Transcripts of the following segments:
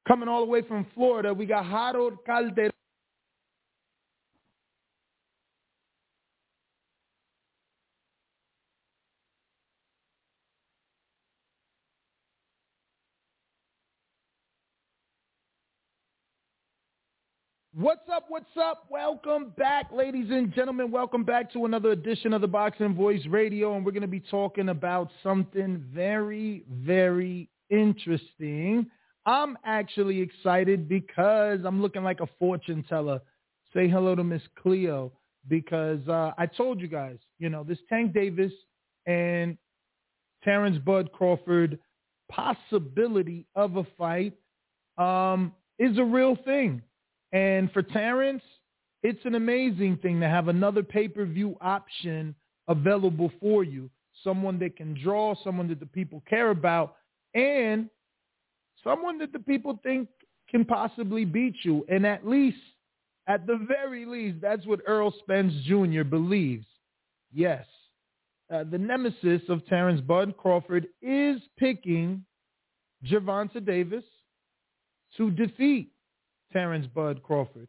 Coming all the way from Florida, we got Harold Calderon. What's up? What's up? Welcome back, ladies and gentlemen. Welcome back to another edition of the Boxing Voice Radio, and we're going to be talking about something very, very interesting. I'm actually excited because I'm looking like a fortune teller. Say hello to Miss Cleo because I told you guys, this Tank Davis and Terrence Bud Crawford possibility of a fight is a real thing. And for Terrence, it's an amazing thing to have another pay-per-view option available for you, someone that can draw, someone that the people care about, and someone that the people think can possibly beat you. And at the very least, that's what Errol Spence Jr. believes. Yes, the nemesis of Terrence Bud Crawford is picking Gervonta Davis to defeat Terrence Bud Crawford.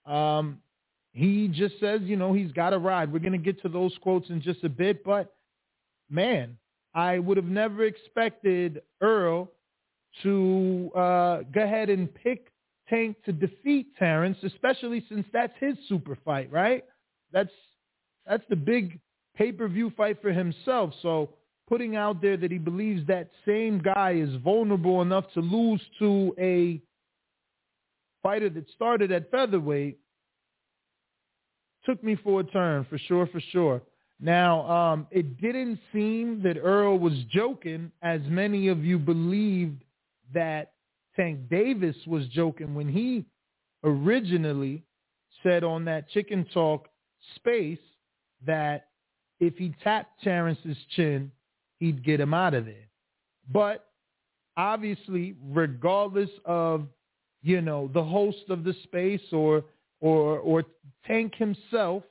He just says, he's got to ride. We're going to get to those quotes in just a bit, but man, I would have never expected Earl to go ahead and pick Tank to defeat Terrence, especially since that's his super fight, right? That's the big pay-per-view fight for himself. So putting out there that he believes that same guy is vulnerable enough to lose to a fighter that started at featherweight took me for a turn, for sure. Now, it didn't seem that Earl was joking, as many of you believed that Tank Davis was joking when he originally said on that Chicken Talk space that if he tapped Terrence's chin, he'd get him out of there. But obviously, regardless of the host of the space or Tank himself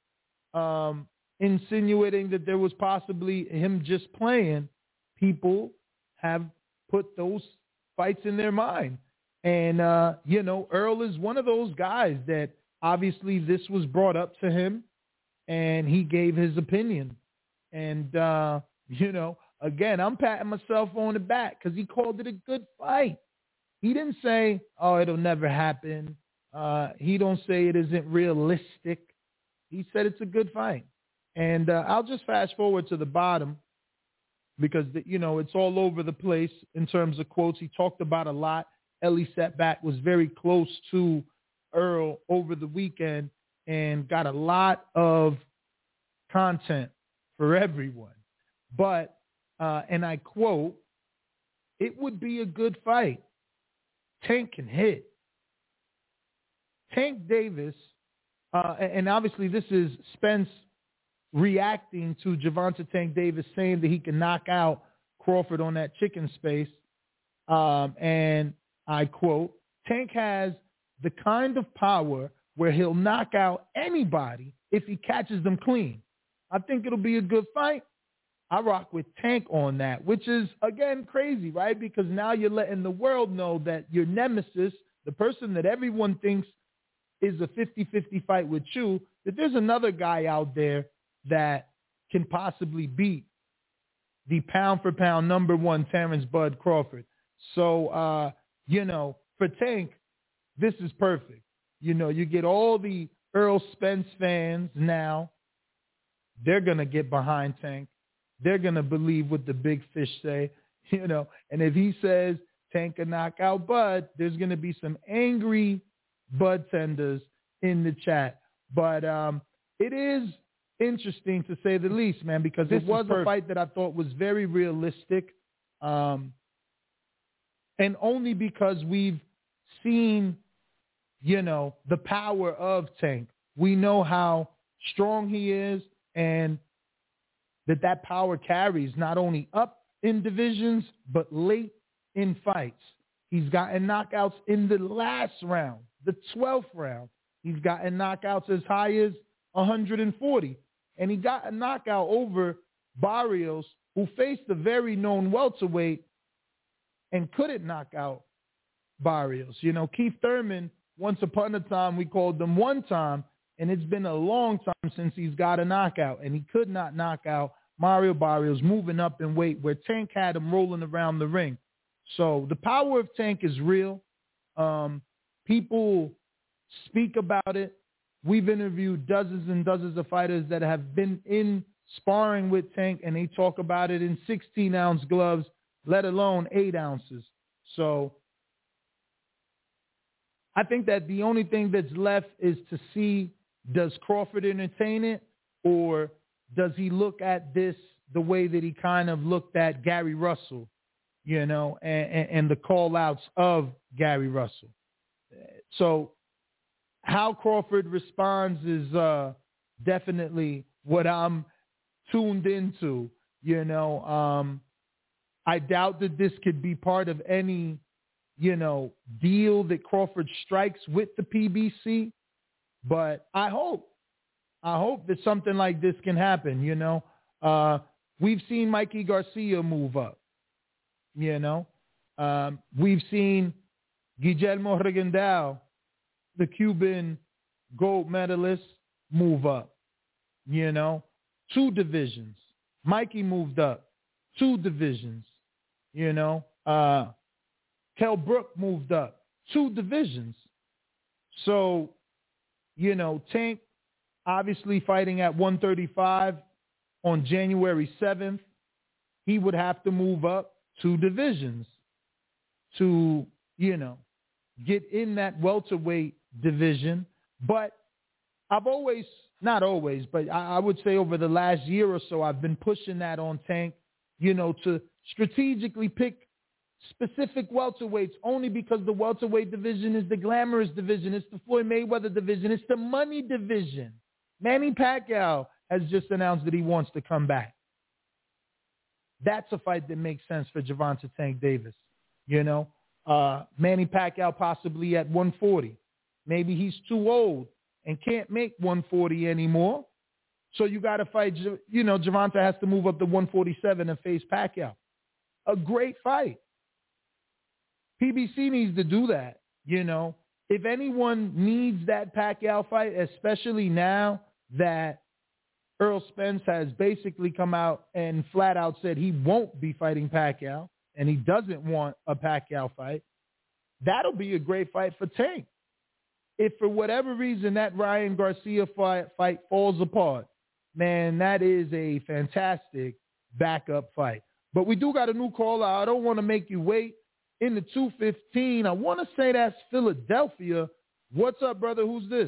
insinuating that there was possibly him just playing, people have put those fights in their mind. And, Earl is one of those guys that obviously this was brought up to him and he gave his opinion. And, again, I'm patting myself on the back because he called it a good fight. He didn't say, oh, it'll never happen. He don't say it isn't realistic. He said it's a good fight. And I'll just fast forward to the bottom because, it's all over the place in terms of quotes. He talked about a lot. Ellie Setback was very close to Earl over the weekend and got a lot of content for everyone. But, and I quote, it would be a good fight. Tank can hit. Tank Davis, and obviously this is Spence reacting to Gervonta Tank Davis saying that he can knock out Crawford on that chicken space. And I quote, Tank has the kind of power where he'll knock out anybody if he catches them clean. I think it'll be a good fight. I rock with Tank on that, which is, again, crazy, right? Because now you're letting the world know that your nemesis, the person that everyone thinks is a 50-50 fight with you, that there's another guy out there that can possibly beat the pound-for-pound number one Terrence Bud Crawford. So, for Tank, this is perfect. You get all the Earl Spence fans now. They're going to get behind Tank. They're going to believe what the big fish say, and if he says Tank can knock out Bud, there's going to be some angry Bud tenders in the chat. But it is interesting to say the least, man, because it was a fight that I thought was very realistic. And only because we've seen, the power of Tank. We know how strong he is and that power carries not only up in divisions, but late in fights. He's gotten knockouts in the last round, the 12th round. He's gotten knockouts as high as 140. And he got a knockout over Barrios, who faced a very known welterweight and couldn't knock out Barrios. You know, Keith Thurman, once upon a time, we called him one time, and it's been a long time since he's got a knockout, and he could not knock out Mario Barrios, moving up in weight where Tank had him rolling around the ring. So the power of Tank is real. People speak about it. We've interviewed dozens and dozens of fighters that have been in sparring with Tank, and they talk about it in 16-ounce gloves, let alone 8 ounces. So I think that the only thing that's left is to see, does Crawford entertain it, or does he look at this the way that he kind of looked at Gary Russell, you know, and the call-outs of Gary Russell. So how Crawford responds is definitely what I'm tuned into, you know. I doubt that this could be part of any, you know, deal that Crawford strikes with the PBC, but I hope that something like this can happen, you know. We've seen Mikey Garcia move up, you know. We've seen Guillermo Rigondeaux, the Cuban gold medalist, move up, you know. 2 divisions. Mikey moved up 2 divisions, you know. Kell Brook moved up 2 divisions. So, you know, Tank obviously fighting at 135 on January 7th. He would have to move up 2 divisions to, you know, get in that welterweight division. But I've always, not always, but I would say over the last year or so, I've been pushing that on Tank, you know, to strategically pick specific welterweights, only because the welterweight division is the glamorous division. It's the Floyd Mayweather division. It's the money division. Manny Pacquiao has just announced that he wants to come back. That's a fight that makes sense for Gervonta Tank Davis. You know, Manny Pacquiao possibly at 140. Maybe he's too old and can't make 140 anymore. So you got to fight, you know, Gervonta has to move up to 147 and face Pacquiao. A great fight. PBC needs to do that, you know. If anyone needs that Pacquiao fight, especially now that Earl Spence has basically come out and flat out said he won't be fighting Pacquiao and he doesn't want a Pacquiao fight, that'll be a great fight for Tank. If for whatever reason that Ryan Garcia fight falls apart, man, that is a fantastic backup fight. But we do got a new caller. I don't want to make you wait. In the 215, I want to say that's Philadelphia. What's up, brother? Who's this?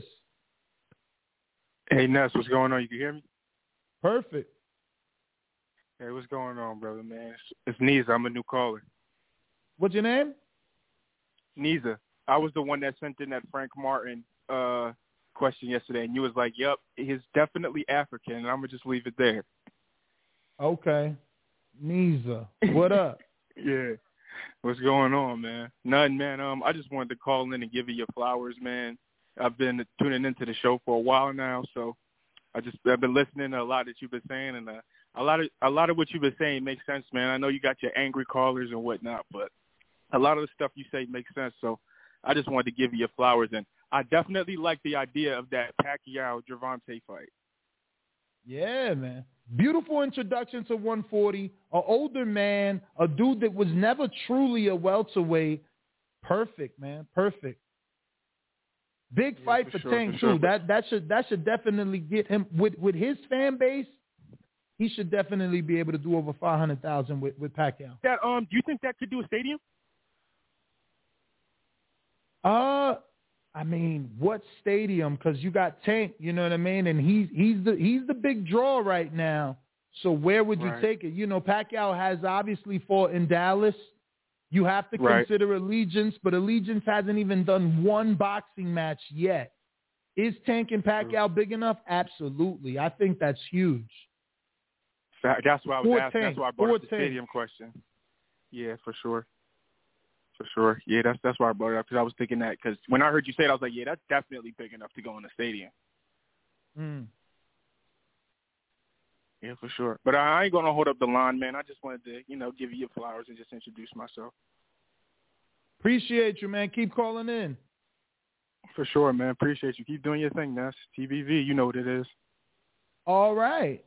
Hey, Ness, what's going on? You can hear me? Perfect. Hey, what's going on, brother, man? It's Niza. I'm a new caller. What's your name? Niza. I was the one that sent in that Frank Martin question yesterday, and you was like, yep, he's definitely African, and I'm going to just leave it there. Okay. Niza. What up? Yeah. What's going on, man? Nothing, man. I just wanted to call in and give you your flowers, man. I've been tuning into the show for a while now, so I've been listening to a lot that you've been saying, and a lot of what you've been saying makes sense, man. I know you got your angry callers and whatnot, but a lot of the stuff you say makes sense. So I just wanted to give you your flowers, and I definitely like the idea of that Pacquiao-Gervonta fight. Yeah, man. Beautiful introduction to 140. An older man, a dude that was never truly a welterweight. Perfect, man. Perfect. Big fight for Tank too. That should definitely get him with his fan base. He should definitely be able to do over 500,000 with Pacquiao. Do you think that could do a stadium? I mean, what stadium? Because you got Tank, you know what I mean, and he's the big draw right now. So where would you take it? You know, Pacquiao has obviously fought in Dallas. You have to consider Allegiance, but Allegiance hasn't even done one boxing match yet. Is Tank and Pacquiao big enough? Absolutely. I think that's huge. That's why I was asking. That's why I brought up the stadium question. Yeah, for sure. For sure. Yeah, that's why I brought it up, because I was thinking that, because when I heard you say it, I was like, yeah, that's definitely big enough to go in the stadium. Yeah, for sure. But I ain't going to hold up the line, man. I just wanted to, give you your flowers and just introduce myself. Appreciate you, man. Keep calling in. For sure, man. Appreciate you. Keep doing your thing, man. It's TBV, you know what it is. All right.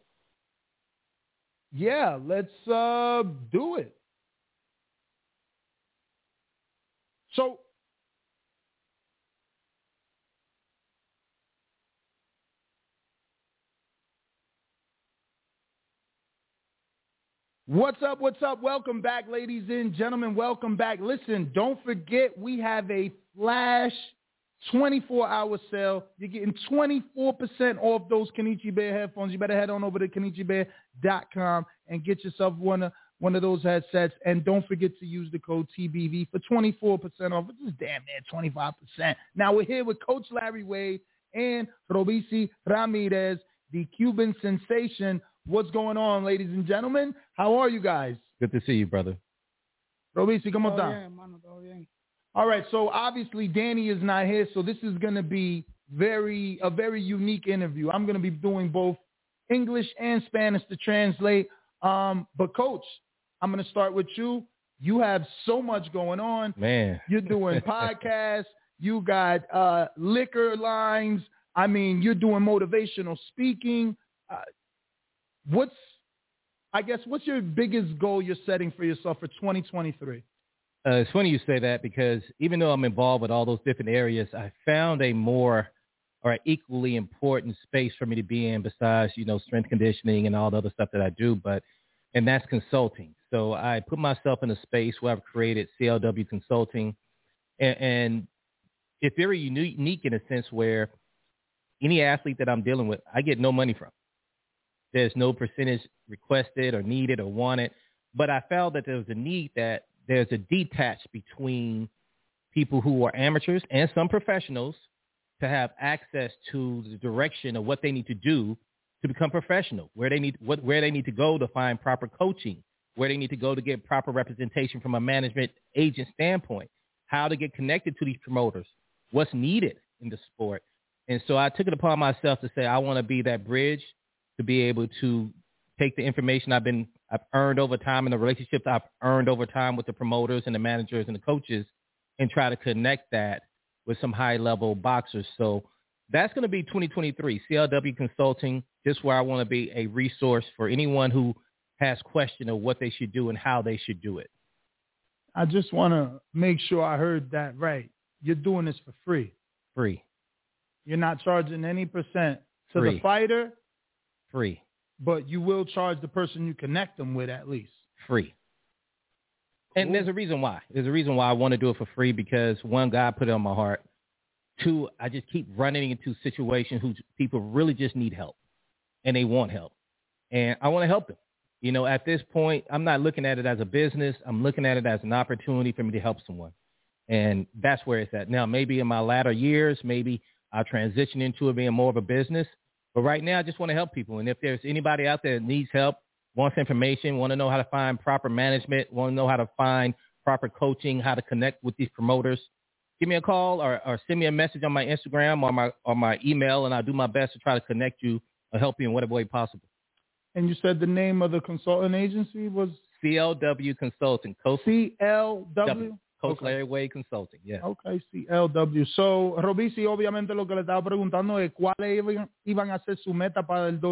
Yeah, let's do it. So, what's up? What's up? Welcome back, ladies and gentlemen. Welcome back. Listen, don't forget we have a flash 24-hour sale. You're getting 24% off those Kenichi Bear headphones. You better head on over to KenichiBear.com and get yourself one of those headsets. And don't forget to use the code TBV for 24% off. It's just damn near 25%. Now we're here with Coach Larry Wade and Robeisy Ramirez, the Cuban sensation. What's going on, ladies and gentlemen? How are you guys? Good to see you, brother. Robeisy, ¿cómo está? Bien, hermano, todo bien. All right, so obviously Danny is not here, so this is going to be a very unique interview. I'm going to be doing both English and Spanish to translate. But, Coach, I'm going to start with you. You have so much going on. Man. You're doing podcasts. You got liquor lines. I mean, you're doing motivational speaking. What's your biggest goal you're setting for yourself for 2023? It's funny you say that because even though I'm involved with all those different areas, I found a more or equally important space for me to be in besides, strength conditioning and all the other stuff that I do, and that's consulting. So I put myself in a space where I've created CLW Consulting, and it's very unique in a sense where any athlete that I'm dealing with, I get no money from. There's no percentage requested or needed or wanted, but I found that there was a need that there's a detach between people who are amateurs and some professionals to have access to the direction of what they need to do to become professional, where they need to go to find proper coaching, where they need to go to get proper representation from a management agent standpoint, how to get connected to these promoters, what's needed in the sport. And so I took it upon myself to say I want to be that bridge to be able to take the information I've earned over time and the relationships I've earned over time with the promoters and the managers and the coaches and try to connect that with some high-level boxers. So that's going to be 2023, CLW Consulting, just where I want to be a resource for anyone who has question of what they should do and how they should do it. I just want to make sure I heard that right. You're doing this for free. Free. You're not charging any percent to Free. the fighter. Free. But you will charge the person you connect them with at least. Free. Cool. And there's a reason why. There's a reason why I want to do it for free because, one, God put it on my heart. Two, I just keep running into situations who people really just need help, and they want help. And I want to help them. At this point, I'm not looking at it as a business. I'm looking at it as an opportunity for me to help someone. And that's where it's at. Now, maybe in my latter years, maybe I'll transition into it being more of a business. But right now, I just want to help people. And if there's anybody out there that needs help, wants information, want to know how to find proper management, want to know how to find proper coaching, how to connect with these promoters, give me a call or send me a message on my Instagram or my email, and I'll do my best to try to connect you or help you in whatever way possible. And you said the name of the consulting agency was? CLW Consulting. CLW? Coach Larry Wade Consulting, yeah. Okay, CLW. So, Robeisy, obviamente lo que le estaba preguntando es cuáles iban a ser su meta para el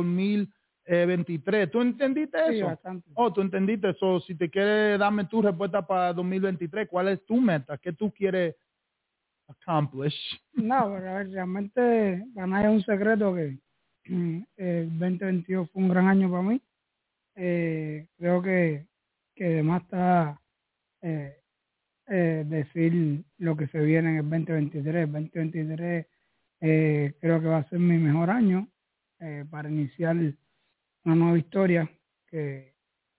2023. ¿Tú entendiste eso? Sí, bastante. Tú entendiste eso. Si te quieres darme tu respuesta para 2023, ¿cuál es tu meta? ¿Qué tú quieres accomplish? No, pero realmente para nadie es un secreto que el 2022 fue un gran año para mí. Creo que además está decir lo que se viene en el 2023. El 2023 creo que va a ser mi mejor año para iniciar una nueva historia que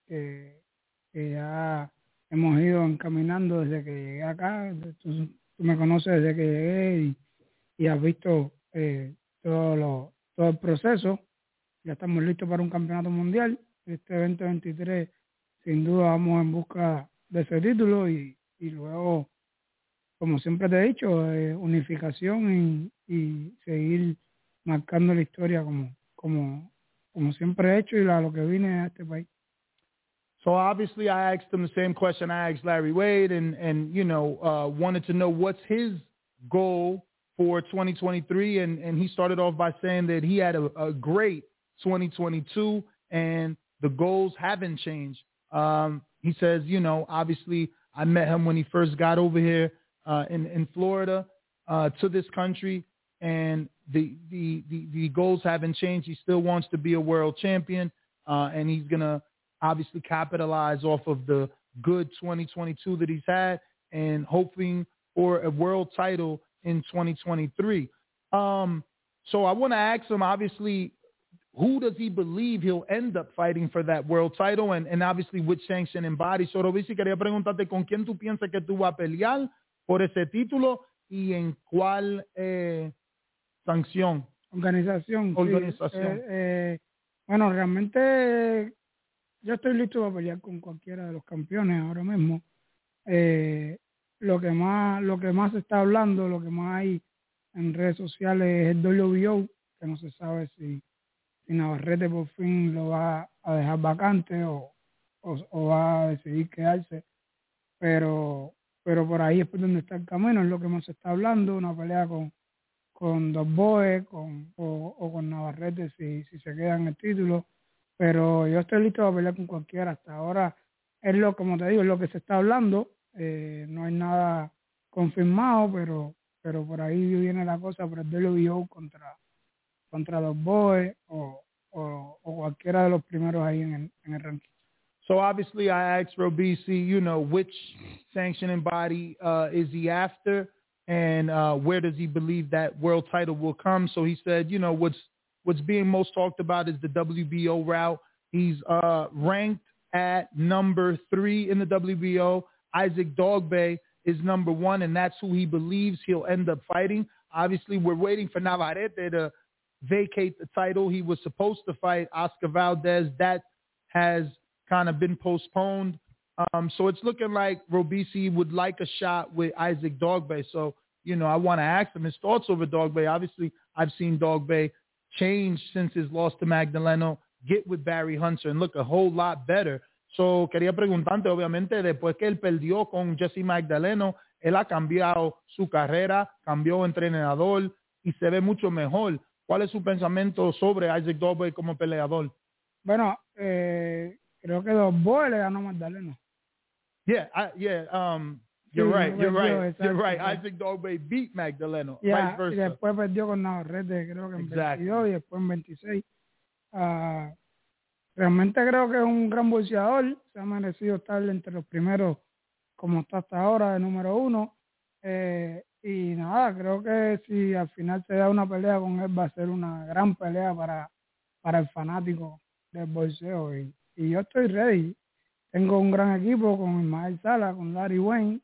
ya hemos ido encaminando desde que llegué acá. Tú me conoces desde que llegué y has visto todo el proceso. Ya estamos listos para un campeonato mundial. Este 2023 sin duda vamos en busca de ese título y luego, como siempre te he dicho, unificación y seguir marcando la historia como siempre he hecho y lo que vine a este país. So obviously I asked him the same question I asked Larry Wade and wanted to know what's his goal for 2023. And he started off by saying that he had a great 2022 and the goals haven't changed. He says, obviously I met him when he first got over here in Florida to this country, and the goals haven't changed. He still wants to be a world champion, and he's going to obviously capitalize off of the good 2022 that he's had and hoping for a world title in 2023. So I want to ask him, obviously, who does he believe he'll end up fighting for that world title and obviously which sanctioning body? So, Robysi, quería preguntarte con quién tú piensas que tú vas a pelear por ese título y en cuál Organización. Sí. Bueno, realmente yo estoy listo para pelear con cualquiera de los campeones ahora mismo. Lo que más se está hablando, lo que más hay en redes sociales es el WBO, que no se sabe si Navarrete por fin lo va a dejar vacante o va a decidir quedarse, pero por ahí es por donde está el camino, es lo que más se está hablando, una pelea con Dos Boes o con Navarrete si se queda en el título, pero yo estoy listo para pelear con cualquiera. Hasta ahora como te digo, es lo que se está hablando, no hay nada confirmado, pero por ahí viene la cosa por el WBO contra Dos Boes o cualquiera de los primeros ahí en el ranking. So obviously I asked Robysi, which sanctioning body is he after and where does he believe that world title will come? So he said, what's being most talked about is the WBO route. He's ranked at number 3 in the WBO. Isaac Dogboe is number 1, and that's who he believes he'll end up fighting. Obviously, we're waiting for Navarrete to vacate the title. He was supposed to fight Oscar Valdez. That has kind of been postponed. So it's looking like Robysi would like a shot with Isaac Dogboe. So, I want to ask him his thoughts over Dogboe. Obviously, I've seen Dogboe change since his loss to Magdaleno, get with Barry Hunter, and look a whole lot better. So, quería preguntarte, obviamente, después que él perdió con Jesse Magdaleno, él ha cambiado su carrera, cambió entrenador y se ve mucho mejor. ¿Cuál es su pensamiento sobre Isaac Dogboe como peleador? Bueno, creo que Dos Boes le ganó a Magdaleno. You're right. Isaac Dogboe beat Magdaleno. Vice versa. Y después perdió con Navarrete, creo que en 22 y después en 26. Realmente creo que es un gran boxeador. Se ha merecido estar entre los primeros, como está hasta ahora, de número 1. Y nada, creo que si al final se da una pelea con él, va a ser una gran pelea para el fanático del boxeo. Y yo estoy ready. Tengo un gran equipo con Ismael Sala, con Larry Wayne,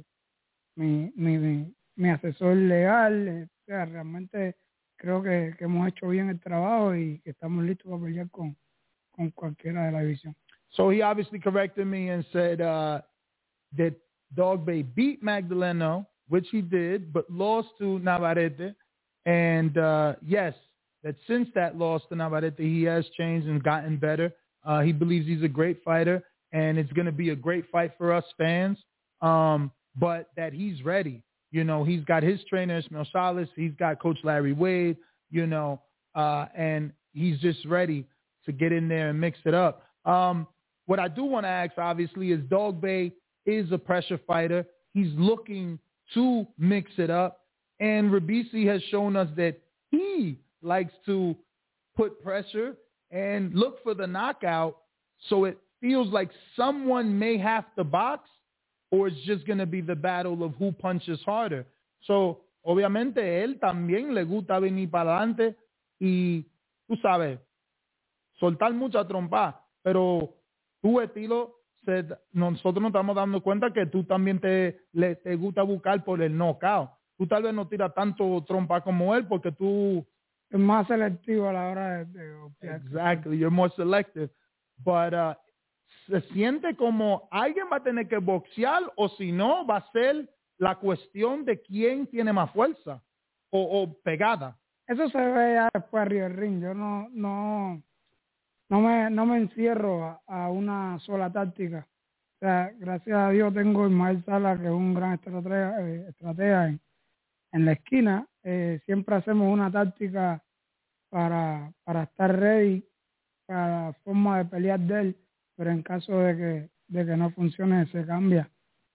mi asesor legal. O sea, realmente creo que hemos hecho bien el trabajo y que estamos listos para pelear con cualquiera de la división. So he obviously corrected me and said that Dogboe beat Magdaleno, which he did, but lost to Navarrete. And yes, that since that loss to Navarrete, he has changed and gotten better. He believes he's a great fighter, and it's going to be a great fight for us fans, but that he's ready. He's got his trainer, Ismael Salas. He's got Coach Larry Wade, and he's just ready to get in there and mix it up. What I do want to ask, obviously, is Dogboe is a pressure fighter. He's looking to mix it up, and Robysi has shown us that he likes to put pressure and look for the knockout, so it feels like someone may have to box or it's just going to be the battle of who punches harder. So, obviamente, él también le gusta venir para adelante y, tú sabes, soltar mucha trompa, pero tu estilo, nosotros nos estamos dando cuenta que tú también te gusta buscar por el knockout. Tú tal vez no tiras tanto trompa como él porque tú... Es más selectivo a la hora de Exactly, you're more selective. But se siente como alguien va a tener que boxear o si no va a ser la cuestión de quién tiene más fuerza o pegada. Eso se ve ya después arriba del ring. Yo no no me encierro a una sola táctica. O sea, gracias a Dios tengo a Ismael Sala, que es un gran estratega en la esquina. Siempre hacemos una táctica para estar ready para la forma de pelear de él, pero en caso de que no funcione, se cambia.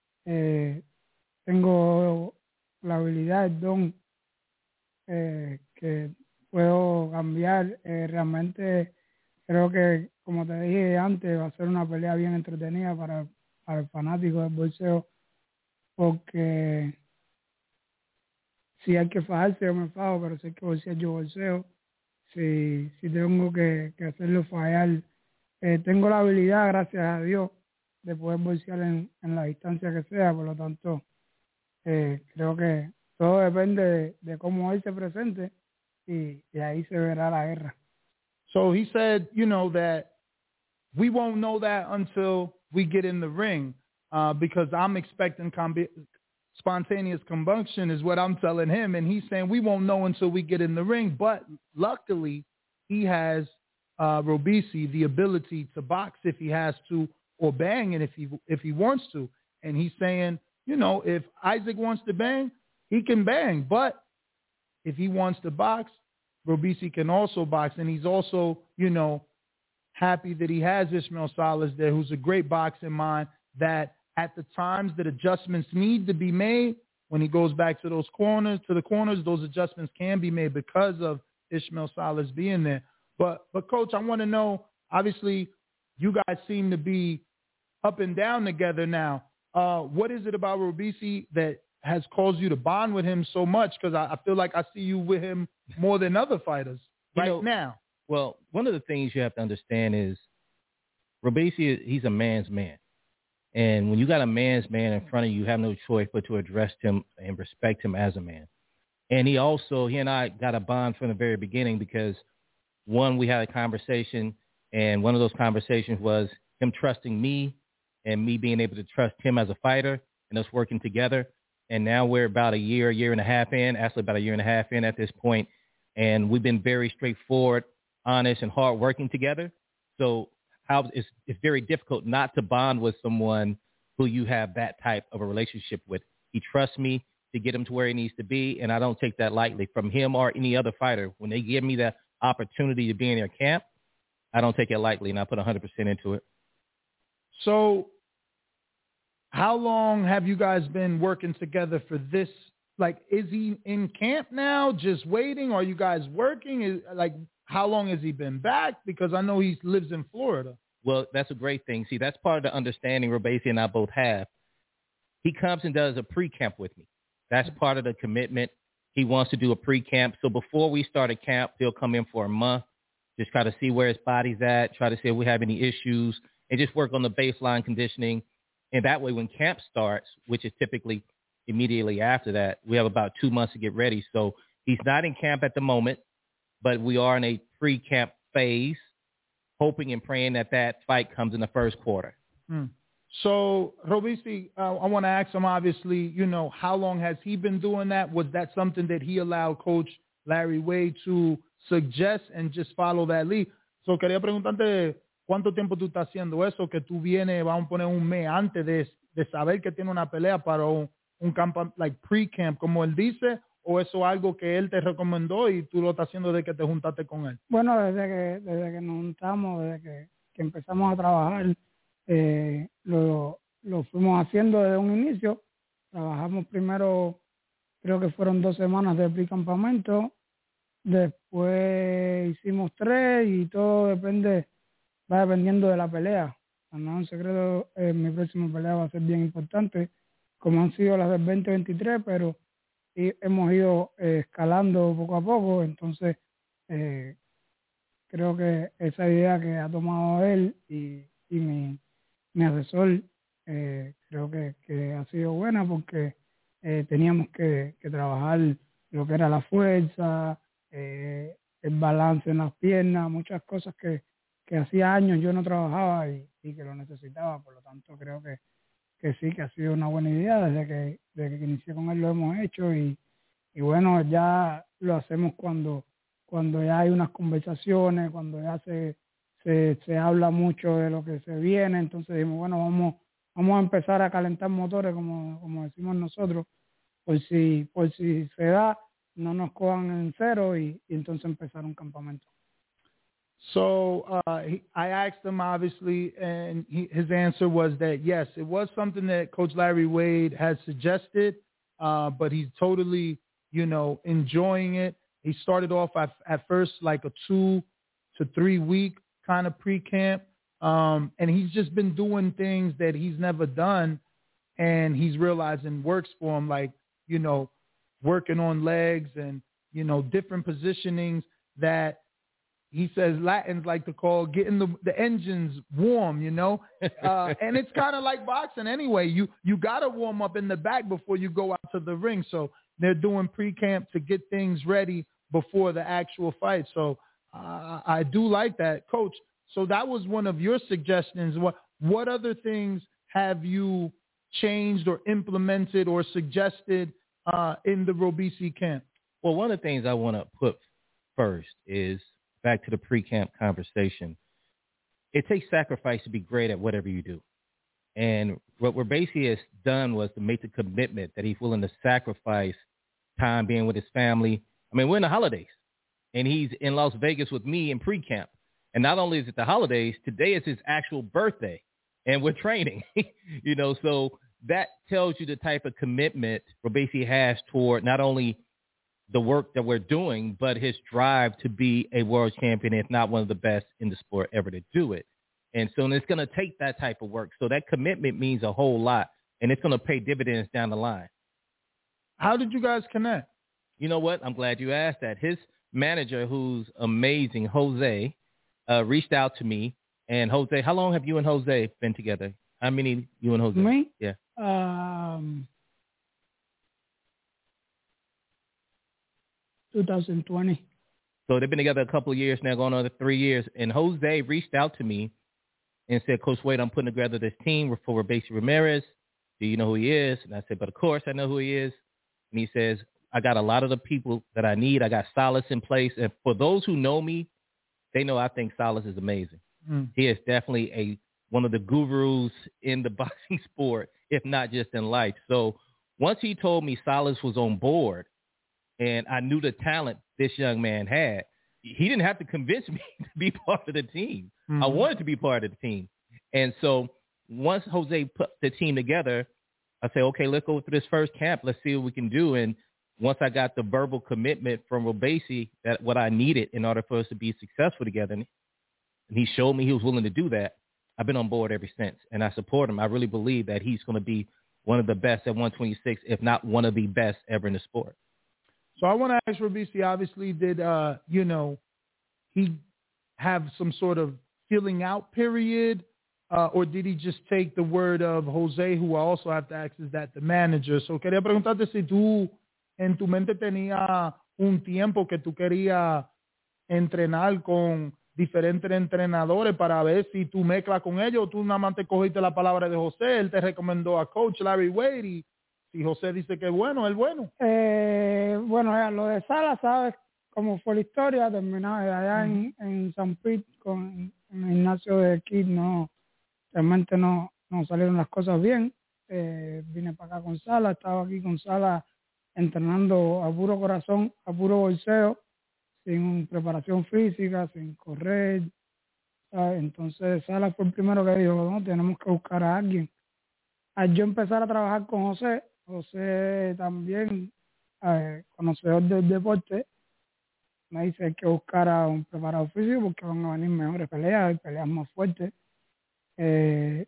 Tengo la habilidad, el don, que puedo cambiar. Realmente creo que, como te dije antes, va a ser una pelea bien entretenida para el fanático del boxeo, porque si hay que fajarse, yo me fajo, pero si hay que bolsear, yo bolseo. Si tengo que hacerlo fallar, tengo la habilidad, gracias a Dios, de poder bolsear en la distancia que sea. Por lo tanto, creo que todo depende de cómo él se presente, y ahí se verá la guerra. So he said, that we won't know that until we get in the ring, because I'm expecting spontaneous combustion is what I'm telling him. And he's saying we won't know until we get in the ring. But luckily, he has Robeisy the ability to box if he has to, or bang and if he wants to. And he's saying, if Isaac wants to bang, he can bang. But if he wants to box, Robeisy can also box. And he's also, happy that he has Ishmael Salas there, who's a great boxing mind, that at the times that adjustments need to be made, when he goes back to the corners, those adjustments can be made because of Ishmael Salas being there. But Coach, I want to know, obviously, you guys seem to be up and down together now. What is it about Robeisy that has caused you to bond with him so much? Because I feel like I see you with him more than other fighters now. Well, one of the things you have to understand is Robeisy, he's a man's man. And when you got a man's man in front of you, you have no choice but to address him and respect him as a man. And he and I got a bond from the very beginning because, one, we had a conversation, and one of those conversations was him trusting me and me being able to trust him as a fighter and us working together. And now we're about a year and a half in, actually about a year and a half in at this point, and we've been very straightforward, honest, and hard working together. So it's very difficult not to bond with someone who you have that type of a relationship with. He trusts me to get him to where he needs to be, and I don't take that lightly from him or any other fighter. When they give me the opportunity to be in their camp, I don't take it lightly, and I put 100% into it. So how long have you guys been working together for this? Like, is he in camp now, just waiting? Or are you guys working? How long has he been back? Because I know he lives in Florida. Well, that's a great thing. See, that's part of the understanding Robeisy and I both have. He comes and does a pre-camp with me. That's part of the commitment. He wants to do a pre-camp. So before we start a camp, he'll come in for a month, just try to see where his body's at, try to see if we have any issues, and just work on the baseline conditioning. And that way when camp starts, which is typically immediately after that, we have about 2 months to get ready. So he's not in camp at the moment, but we are in a pre-camp phase, hoping and praying that fight comes in the first quarter. So, Robeisy, I want to ask him, obviously, how long has he been doing that? Was that something that he allowed Coach Larry Wade to suggest and just follow that lead? So, quería preguntarte, ¿cuánto tiempo tú estás haciendo eso? Que tú vienes, vamos a poner un mes antes de saber que tiene una pelea para un campo, like pre-camp, como él dice, ¿o eso es algo que él te recomendó y tú lo estás haciendo desde que te juntaste con él? Bueno, desde que nos juntamos, desde que empezamos a trabajar, lo fuimos haciendo desde un inicio. Trabajamos primero, creo que fueron 2 semanas de pre-campamento, después hicimos 3 y todo va dependiendo de la pelea. No es un secreto, mi próxima pelea va a ser bien importante, como han sido las del 2023, pero hemos ido escalando poco a poco. Entonces creo que esa idea que ha tomado él y mi asesor, creo que ha sido buena, porque teníamos que trabajar lo que era la fuerza, el balance en las piernas, muchas cosas que hacía años yo no trabajaba y que lo necesitaba. Por lo tanto, creo que sí, que ha sido una buena idea. Desde que inicié con él lo hemos hecho y bueno, ya lo hacemos cuando ya hay unas conversaciones, cuando ya se se habla mucho de lo que se viene, entonces dijimos, bueno, vamos a empezar a calentar motores, como decimos nosotros, por si se da, no nos cojan en cero y entonces empezar un campamento. So I asked him, obviously, and his answer was that, yes, it was something that Coach Larry Wade had suggested, but he's totally, enjoying it. He started off at first like a 2 to 3 week kind of pre-camp, and he's just been doing things that he's never done, and he's realizing works for him, like, working on legs and, different positionings that he says Latins like to call getting the engines warm, and it's kind of like boxing anyway. You got to warm up in the back before you go out to the ring. So they're doing pre-camp to get things ready before the actual fight. So I do like that, Coach. So that was one of your suggestions. What other things have you changed or implemented or suggested in the Robeisy camp? Well, one of the things I want to put first is back to the pre-camp conversation. It takes sacrifice to be great at whatever you do. And what Robeisy has done was to make the commitment that he's willing to sacrifice time being with his family. I mean, we're in the holidays, and he's in Las Vegas with me in pre-camp. And not only is it the holidays, today is his actual birthday, and we're training, so that tells you the type of commitment Robeisy has toward not only the work that we're doing, but his drive to be a world champion, if not one of the best in the sport ever to do it. And so it's going to take that type of work. So that commitment means a whole lot, and it's going to pay dividends down the line. How did you guys connect? You know what? I'm glad you asked that. His manager, who's amazing, Jose, reached out to me. And Jose, how long have you and Jose been together? How many you and Jose? Me? Yeah. 2020. So they've been together a couple of years now, going on 3 years. And Jose reached out to me and said, Coach Wade, I'm putting together this team for Robeisy Ramirez. Do you know who he is? And I said, but of course I know who he is. And he says, I got a lot of the people that I need. I got Salas in place. And for those who know me, they know I think Salas is amazing. He is definitely one of the gurus in the boxing sport, if not just in life. So once he told me Salas was on board, and I knew the talent this young man had, he didn't have to convince me to be part of the team. I wanted to be part of the team. And so once Jose put the team together, I said, okay, let's go through this first camp. Let's see what we can do. And once I got the verbal commitment from Robeisy that what I needed in order for us to be successful together, and he showed me he was willing to do that, I've been on board ever since. And I support him. I really believe that he's going to be one of the best at 126, if not one of the best ever in the sport. So I want to ask Robeisy, obviously, did, he have some sort of filling out period, or did he just take the word of Jose, who I also have to ask, is that the manager? So quería preguntarte si tú en tu mente tenía un tiempo que tú querías entrenar con diferentes entrenadores para ver si tú mezclas con ellos, o tú nada más te cogiste la palabra de José, él te recomendó a Coach Larry Wade, y si José dice que es bueno, es bueno. Bueno, lo de Sala, ¿sabes cómo fue la historia? Terminaba allá en San Pete en el gimnasio de Kid, realmente no salieron las cosas bien. Vine para acá con Sala, estaba aquí con Sala entrenando a puro corazón, a puro bolseo, sin preparación física, sin correr, ¿sabes? Entonces Sala fue el primero que dijo, no, tenemos que buscar a alguien. Al yo empezar a trabajar con José también, conocedor del deporte, me dice que hay que buscar a un preparador físico porque van a venir mejores peleas más fuertes. Él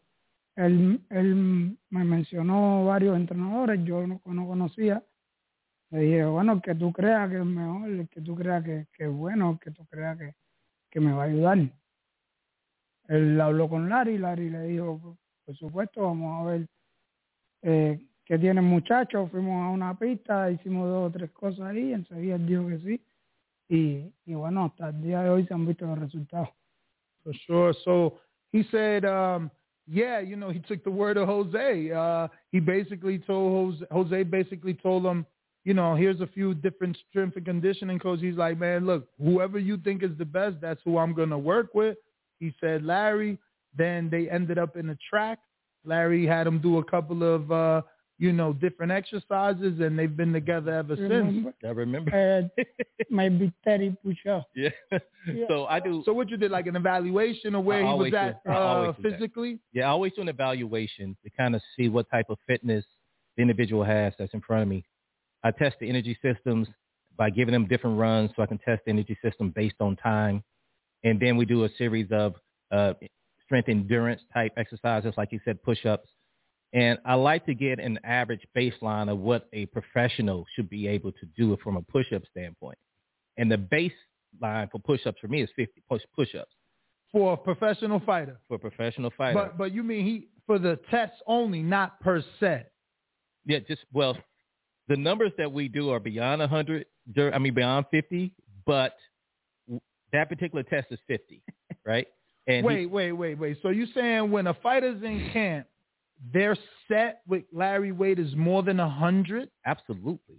me mencionó varios entrenadores, yo no conocía. Le dije, bueno, el que tú creas que es mejor, el que tú creas que es bueno, el que tú creas que me va a ayudar. Él habló con Larry le dijo, por supuesto, vamos a ver qué tiene el muchacho. Fuimos a una pista, hicimos 2 o 3 cosas ahí, enseguida él dijo que sí. Y bueno, hasta el día de hoy se han visto los resultados. For sure. So he said, he took the word of Jose. He basically told Jose basically told him, here's a few different strength and conditioning coaches. He's like, man, look, whoever you think is the best, that's who I'm going to work with. He said Larry. Then they ended up in the track. Larry had him do a couple of, different exercises, and they've been together ever since. I remember. My big 30 push-up. Yeah. So I do. So what you did, like an evaluation of where he was at physically? Yeah, I always do an evaluation to kind of see what type of fitness the individual has that's in front of me. I test the energy systems by giving them different runs so I can test the energy system based on time. And then we do a series of strength endurance type exercises, like you said, push-ups. And I like to get an average baseline of what a professional should be able to do from a push-up standpoint. And the baseline for push-ups for me is 50 push-ups. For a professional fighter? For a professional fighter. But you mean for the tests only, not per set? Yeah, the numbers that we do are beyond 100, beyond 50, but that particular test is 50, right? And wait. So you're saying when a fighter's in camp, their set with Larry Wade is more than 100? Absolutely.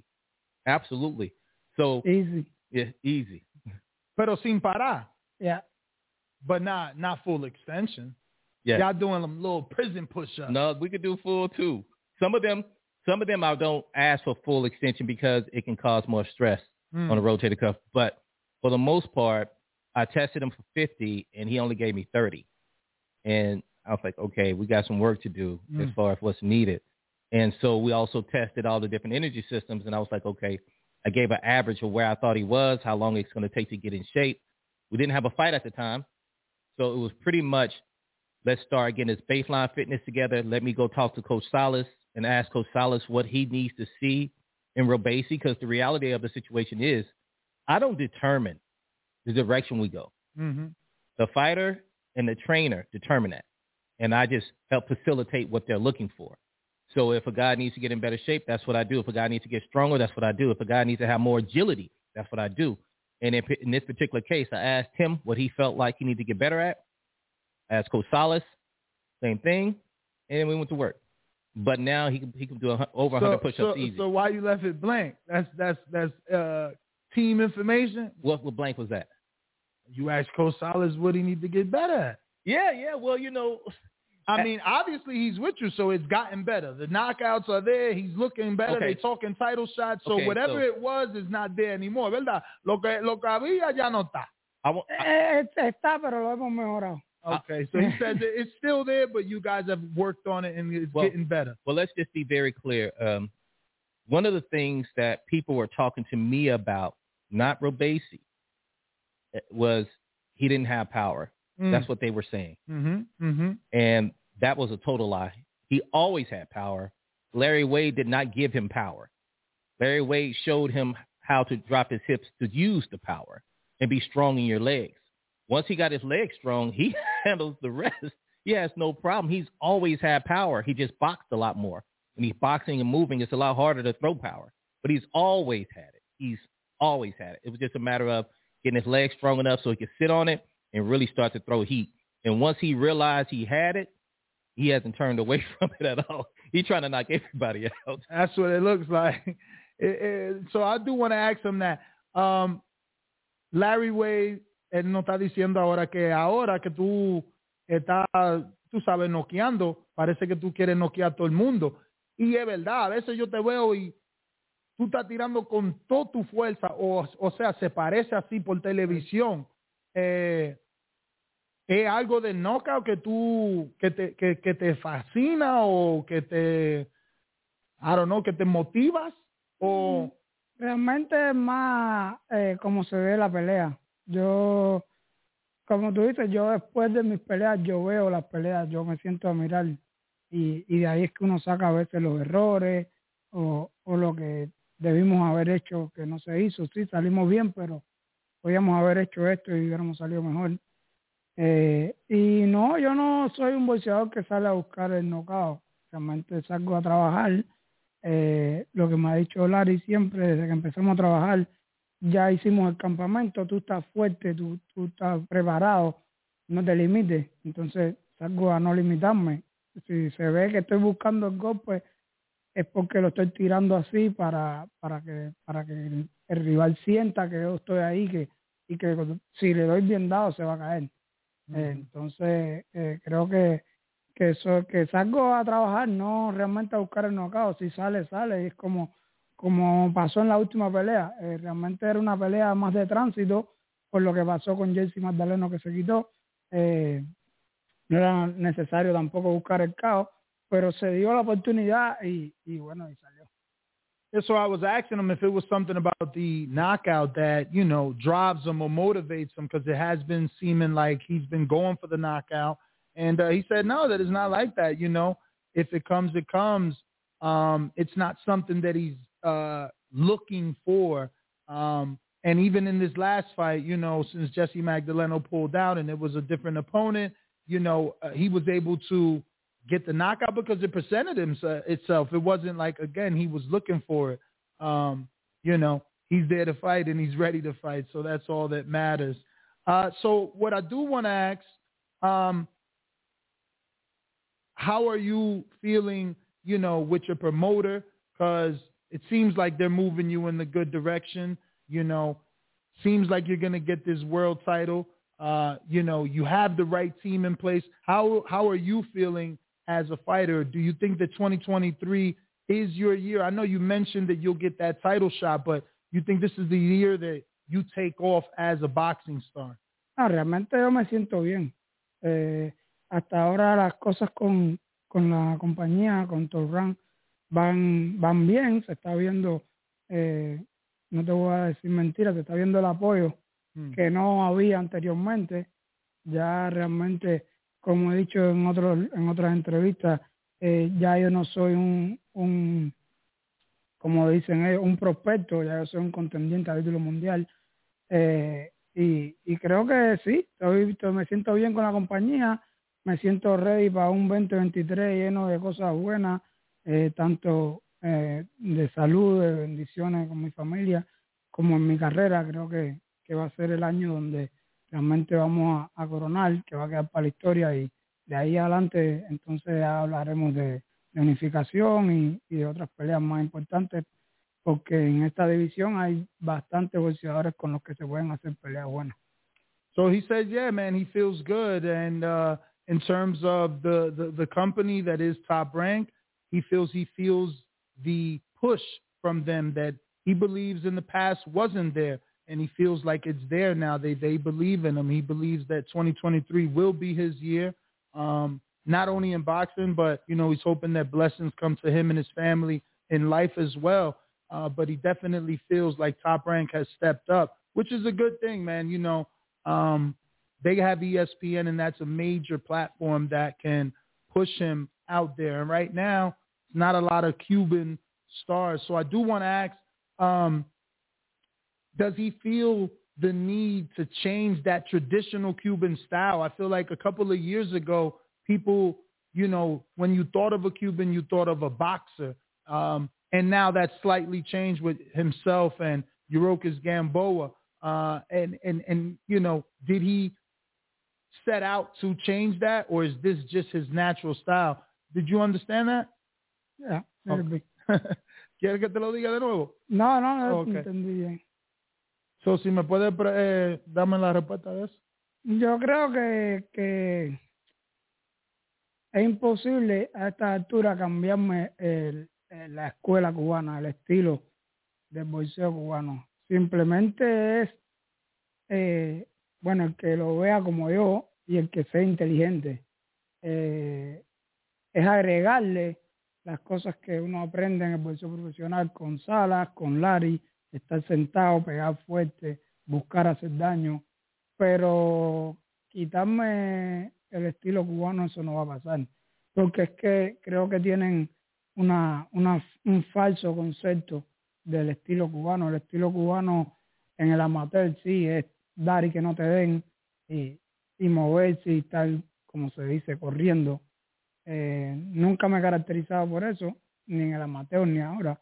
So easy. Yeah, easy. Pero sin parar. Yeah. But not full extension. Yeah. Y'all doing them little prison push-ups. No, we could do full too. Some of them I don't ask for full extension because it can cause more stress on the rotator cuff. But for the most part, I tested him for 50 and he only gave me 30. And I was like, okay, we got some work to do as far as what's needed. And so we also tested all the different energy systems. And I was like, okay, I gave an average of where I thought he was, how long it's going to take to get in shape. We didn't have a fight at the time. So it was pretty much, let's start getting his baseline fitness together. Let me go talk to Coach Salas and ask Coach Salas what he needs to see in Robeisy, because the reality of the situation is I don't determine the direction we go. Mm-hmm. The fighter and the trainer determine that. And I just help facilitate what they're looking for. So if a guy needs to get in better shape, that's what I do. If a guy needs to get stronger, that's what I do. If a guy needs to have more agility, that's what I do. And in this particular case, I asked him what he felt like he needed to get better at. I asked Coach Salas, same thing, and then we went to work. But now he can do over 100 push-ups easy. So why you left it blank? That's team information? What blank was that? You asked Coach Salas what he needs to get better at. Yeah. Well, I mean, obviously he's with you, so it's gotten better. The knockouts are there. He's looking better. Okay. They're talking title shots. So whatever it was is not there anymore, ¿verdad? Lo que había ya no está. Está, pero lo hemos mejorado. Okay, so he said that it's still there, but you guys have worked on it and it's getting better. Well, let's just be very clear. One of the things that people were talking to me about, not Robeisy, was he didn't have power. That's what they were saying. Mm-hmm. Mm-hmm. And that was a total lie. He always had power. Larry Wade did not give him power. Larry Wade showed him how to drop his hips to use the power and be strong in your legs. Once he got his legs strong, he handles the rest. He has no problem. He's always had power. He just boxed a lot more. When he's boxing and moving, it's a lot harder to throw power. But he's always had it. He's always had it. It was just a matter of getting his legs strong enough so he could sit on it and really start to throw heat. And once he realized he had it, he hasn't turned away from it at all. He's trying to knock everybody out. That's what it looks like. So I do want to ask him that. Larry Wade, él no está diciendo ahora que tú estás, tú sabes, noqueando, parece que tú quieres noquear a todo el mundo. Y es verdad, a veces yo te veo y tú estás tirando con toda tu fuerza, o sea, se parece así por televisión. ¿Es algo de knockout que te fascina o que te, que te motivas? O realmente es más como se ve la pelea. Yo, como tú dices, yo después de mis peleas, yo veo las peleas, yo me siento a mirar y de ahí es que uno saca a veces los errores o lo que debimos haber hecho que no se hizo. Sí, salimos bien, pero podíamos haber hecho esto y hubiéramos salido mejor. Y no, yo no soy un boxeador que sale a buscar el knockout. Realmente salgo a trabajar. Lo que me ha dicho Larry siempre, desde que empezamos a trabajar, ya hicimos el campamento, tú estás fuerte, tú estás preparado, no te limites. Entonces salgo a no limitarme. Si se ve que estoy buscando el golpe, es porque lo estoy tirando así para que el rival sienta que yo estoy ahí y que si le doy bien dado se va a caer. Entonces, creo que eso, que salgo a trabajar, no realmente a buscar el knockout. Si sale, sale. Y es como pasó en la última pelea. Realmente era una pelea más de tránsito por lo que pasó con Jesse Magdaleno, que se quitó. No era necesario tampoco buscar el caos, pero se dio la oportunidad y bueno, y salió. Yeah, so I was asking him if it was something about the knockout that, you know, drives him or motivates him, because it has been seeming like he's been going for the knockout. And he said, no, that is not like that. You know, if it comes, it comes. It's not something that he's looking for. And even in this last fight, you know, since Jesse Magdaleno pulled out and it was a different opponent, you know, he was able to get the knockout because it presented itself. It wasn't like, again, he was looking for it. You know, he's there to fight and he's ready to fight. So that's all that matters. So what I do want to ask, how are you feeling, you know, with your promoter? Because it seems like they're moving you in the good direction. You know, seems like you're going to get this world title. You know, you have the right team in place. How are you feeling as a fighter? Do you think that 2023 is your year? I know you mentioned that you'll get that title shot, but you think this is the year that you take off as a boxing star? No, realmente yo me siento bien. Hasta ahora las cosas con la compañía, con Torran, van bien. Se está viendo, no te voy a decir mentiras, se está viendo el apoyo que no había anteriormente. Ya realmente, como he dicho en otras entrevistas, ya yo no soy un como dicen ellos, un prospecto, ya yo soy un contendiente al título mundial. Y creo que sí, me siento bien con la compañía, me siento ready para un 2023 lleno de cosas buenas, tanto de salud, de bendiciones con mi familia, como en mi carrera. Creo que va a ser el año donde realmente vamos a coronar, que va a quedar para la historia, y de ahí adelante entonces ya hablaremos de unificación y de otras peleas más importantes, porque en esta división hay bastantes boxeadores con los que se pueden hacer peleas buenas. So he said, yeah, man, he feels good. And in terms of the company that is Top Rank, he feels the push from them that he believes in the past wasn't there. And he feels like it's there now. They believe in him. He believes that 2023 will be his year, not only in boxing, but, you know, he's hoping that blessings come to him and his family in life as well. But he definitely feels like Top Rank has stepped up, which is a good thing, man. You know, they have ESPN, and that's a major platform that can push him out there. And right now, it's not a lot of Cuban stars. So I do want to ask, does he feel the need to change that traditional Cuban style? I feel like a couple of years ago, people, you know, when you thought of a Cuban, you thought of a boxer. And now that's slightly changed with himself and Yurokis Gamboa. And you know, did he set out to change that, or is this just his natural style? Did you understand that? Yeah. Okay. ¿Quieres que te lo diga de nuevo? No, Okay. Entendí bien. So, si me puede darme la respuesta de eso. Yo creo que es imposible a esta altura cambiarme la escuela cubana, el estilo del boxeo cubano. Simplemente es, bueno, el que lo vea como yo y el que sea inteligente. Es agregarle las cosas que uno aprende en el boxeo profesional con Salas, con Larry, estar sentado, pegar fuerte, buscar hacer daño, pero quitarme el estilo cubano, eso no va a pasar, porque es que creo que tienen un falso concepto del estilo cubano. El estilo cubano en el amateur sí es dar y que no te den, y moverse y tal, como se dice, corriendo. Nunca me he caracterizado por eso, ni en el amateur ni ahora.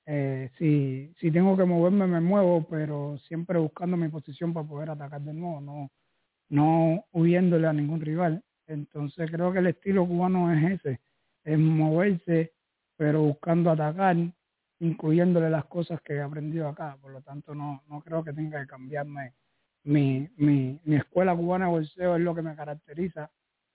Si tengo que moverme, me muevo, pero siempre buscando mi posición para poder atacar de nuevo, no huyéndole a ningún rival. Entonces creo que el estilo cubano es ese, es moverse, pero buscando atacar, incluyéndole las cosas que he aprendido acá. Por lo tanto, no creo que tenga que cambiarme mi escuela cubana de boxeo es lo que me caracteriza,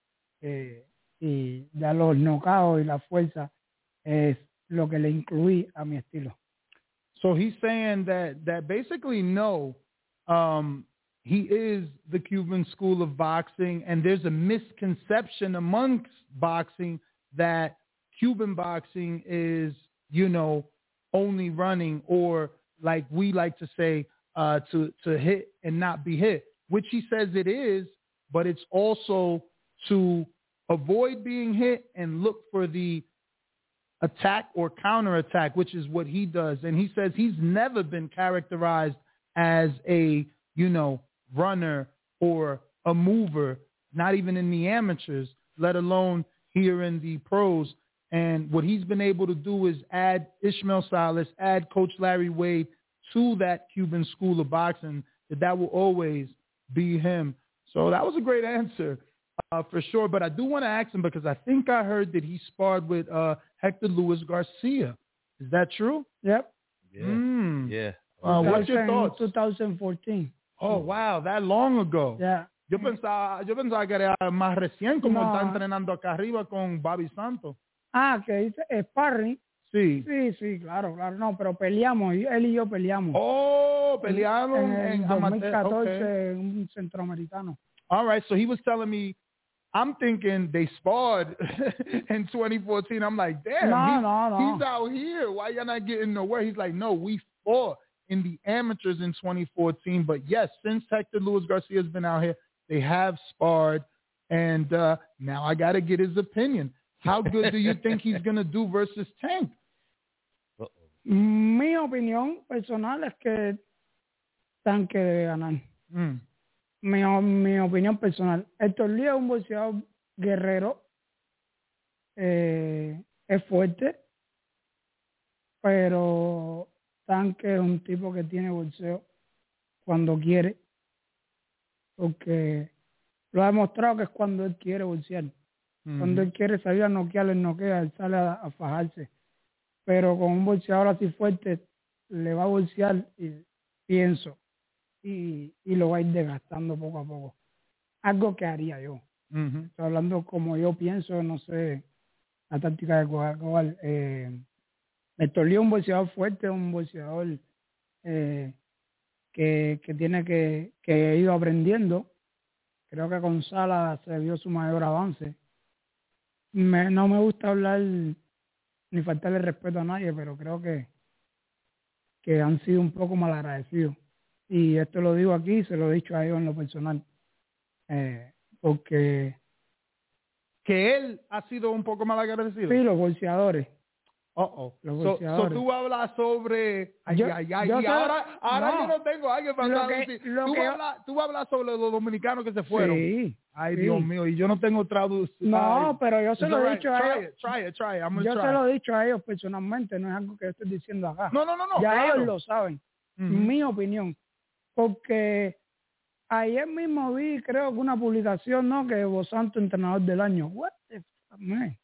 y ya los knockouts y la fuerza es lo que le incluí a mi estilo. So he's saying that basically no, he is the Cuban school of boxing, and there's a misconception amongst boxing that Cuban boxing is, only running, or like we like to say, to hit and not be hit, which he says it is, but it's also to avoid being hit and look for the attack or counterattack, which is what he does. And he says he's never been characterized as a, runner or a mover, not even in the amateurs, let alone here in the pros. And what he's been able to do is add Ishmael Salas, add Coach Larry Wade to that Cuban school of boxing, that will always be him. So that was a great answer. For sure, but I do want to ask him, because I think I heard that he sparred with Hector Luis Garcia. Is that true? Yep. Yeah. Yeah. What's your thoughts? 2014. Oh, wow, that long ago. Yeah. Yo pensaba que era más recién, como No. está entrenando acá arriba con Bobby Santos. Ah, que dice sparring. Sí. Sí, claro. No, pero peleamos, él y yo peleamos. Oh, pelearon en amateur. 2014 Okay. en un centroamericano. All right, so he was telling me, I'm thinking they sparred in 2014. I'm like, damn, No. he's out here. Why y'all not getting nowhere? He's like, no, we fought in the amateurs in 2014. But yes, since Hector Luis Garcia has been out here, they have sparred. And now I got to get his opinion. How good do you think he's going to do versus Tank? Mi opinión personal es que Tanque debe ganar. Mi opinión personal. Héctor Luis es un boxeador guerrero, es fuerte, pero Tanque es un tipo que tiene boxeo cuando quiere, porque lo ha demostrado que es cuando él quiere boxear. Cuando él quiere salir a noquear, él noquea, él sale a fajarse. Pero con un boxeador así fuerte, le va a boxear, y pienso, y lo va a ir desgastando poco a poco. Algo que haría yo. Estoy hablando como yo pienso, no sé, la táctica de Coca-Cola. Héctor Luis es un boxeador fuerte, un boxeador que tiene que ha ido aprendiendo. Creo que con Sala se vio su mayor avance. No me gusta hablar ni faltarle respeto a nadie, pero creo que han sido un poco malagradecidos. Y esto lo digo aquí, se lo he dicho a ellos en lo personal. Porque... ¿Que él ha sido un poco malagradecido? Sí, los boxeadores. Los So boxeadores. Tú hablas sobre... Yo no tengo a alguien para traducir. Tú hablas sobre los dominicanos que se fueron. Sí. Ay, sí. Dios mío, y yo no tengo traducción. No, pero yo se lo he dicho a ellos. Try it. Yo se lo he dicho a ellos personalmente, no es algo que yo estoy diciendo acá. No. Ya claro. ellos lo saben. Mi opinión. Porque ayer mismo vi, creo que una publicación, ¿no? Que Bo Santo, entrenador del año. What the fuck, man?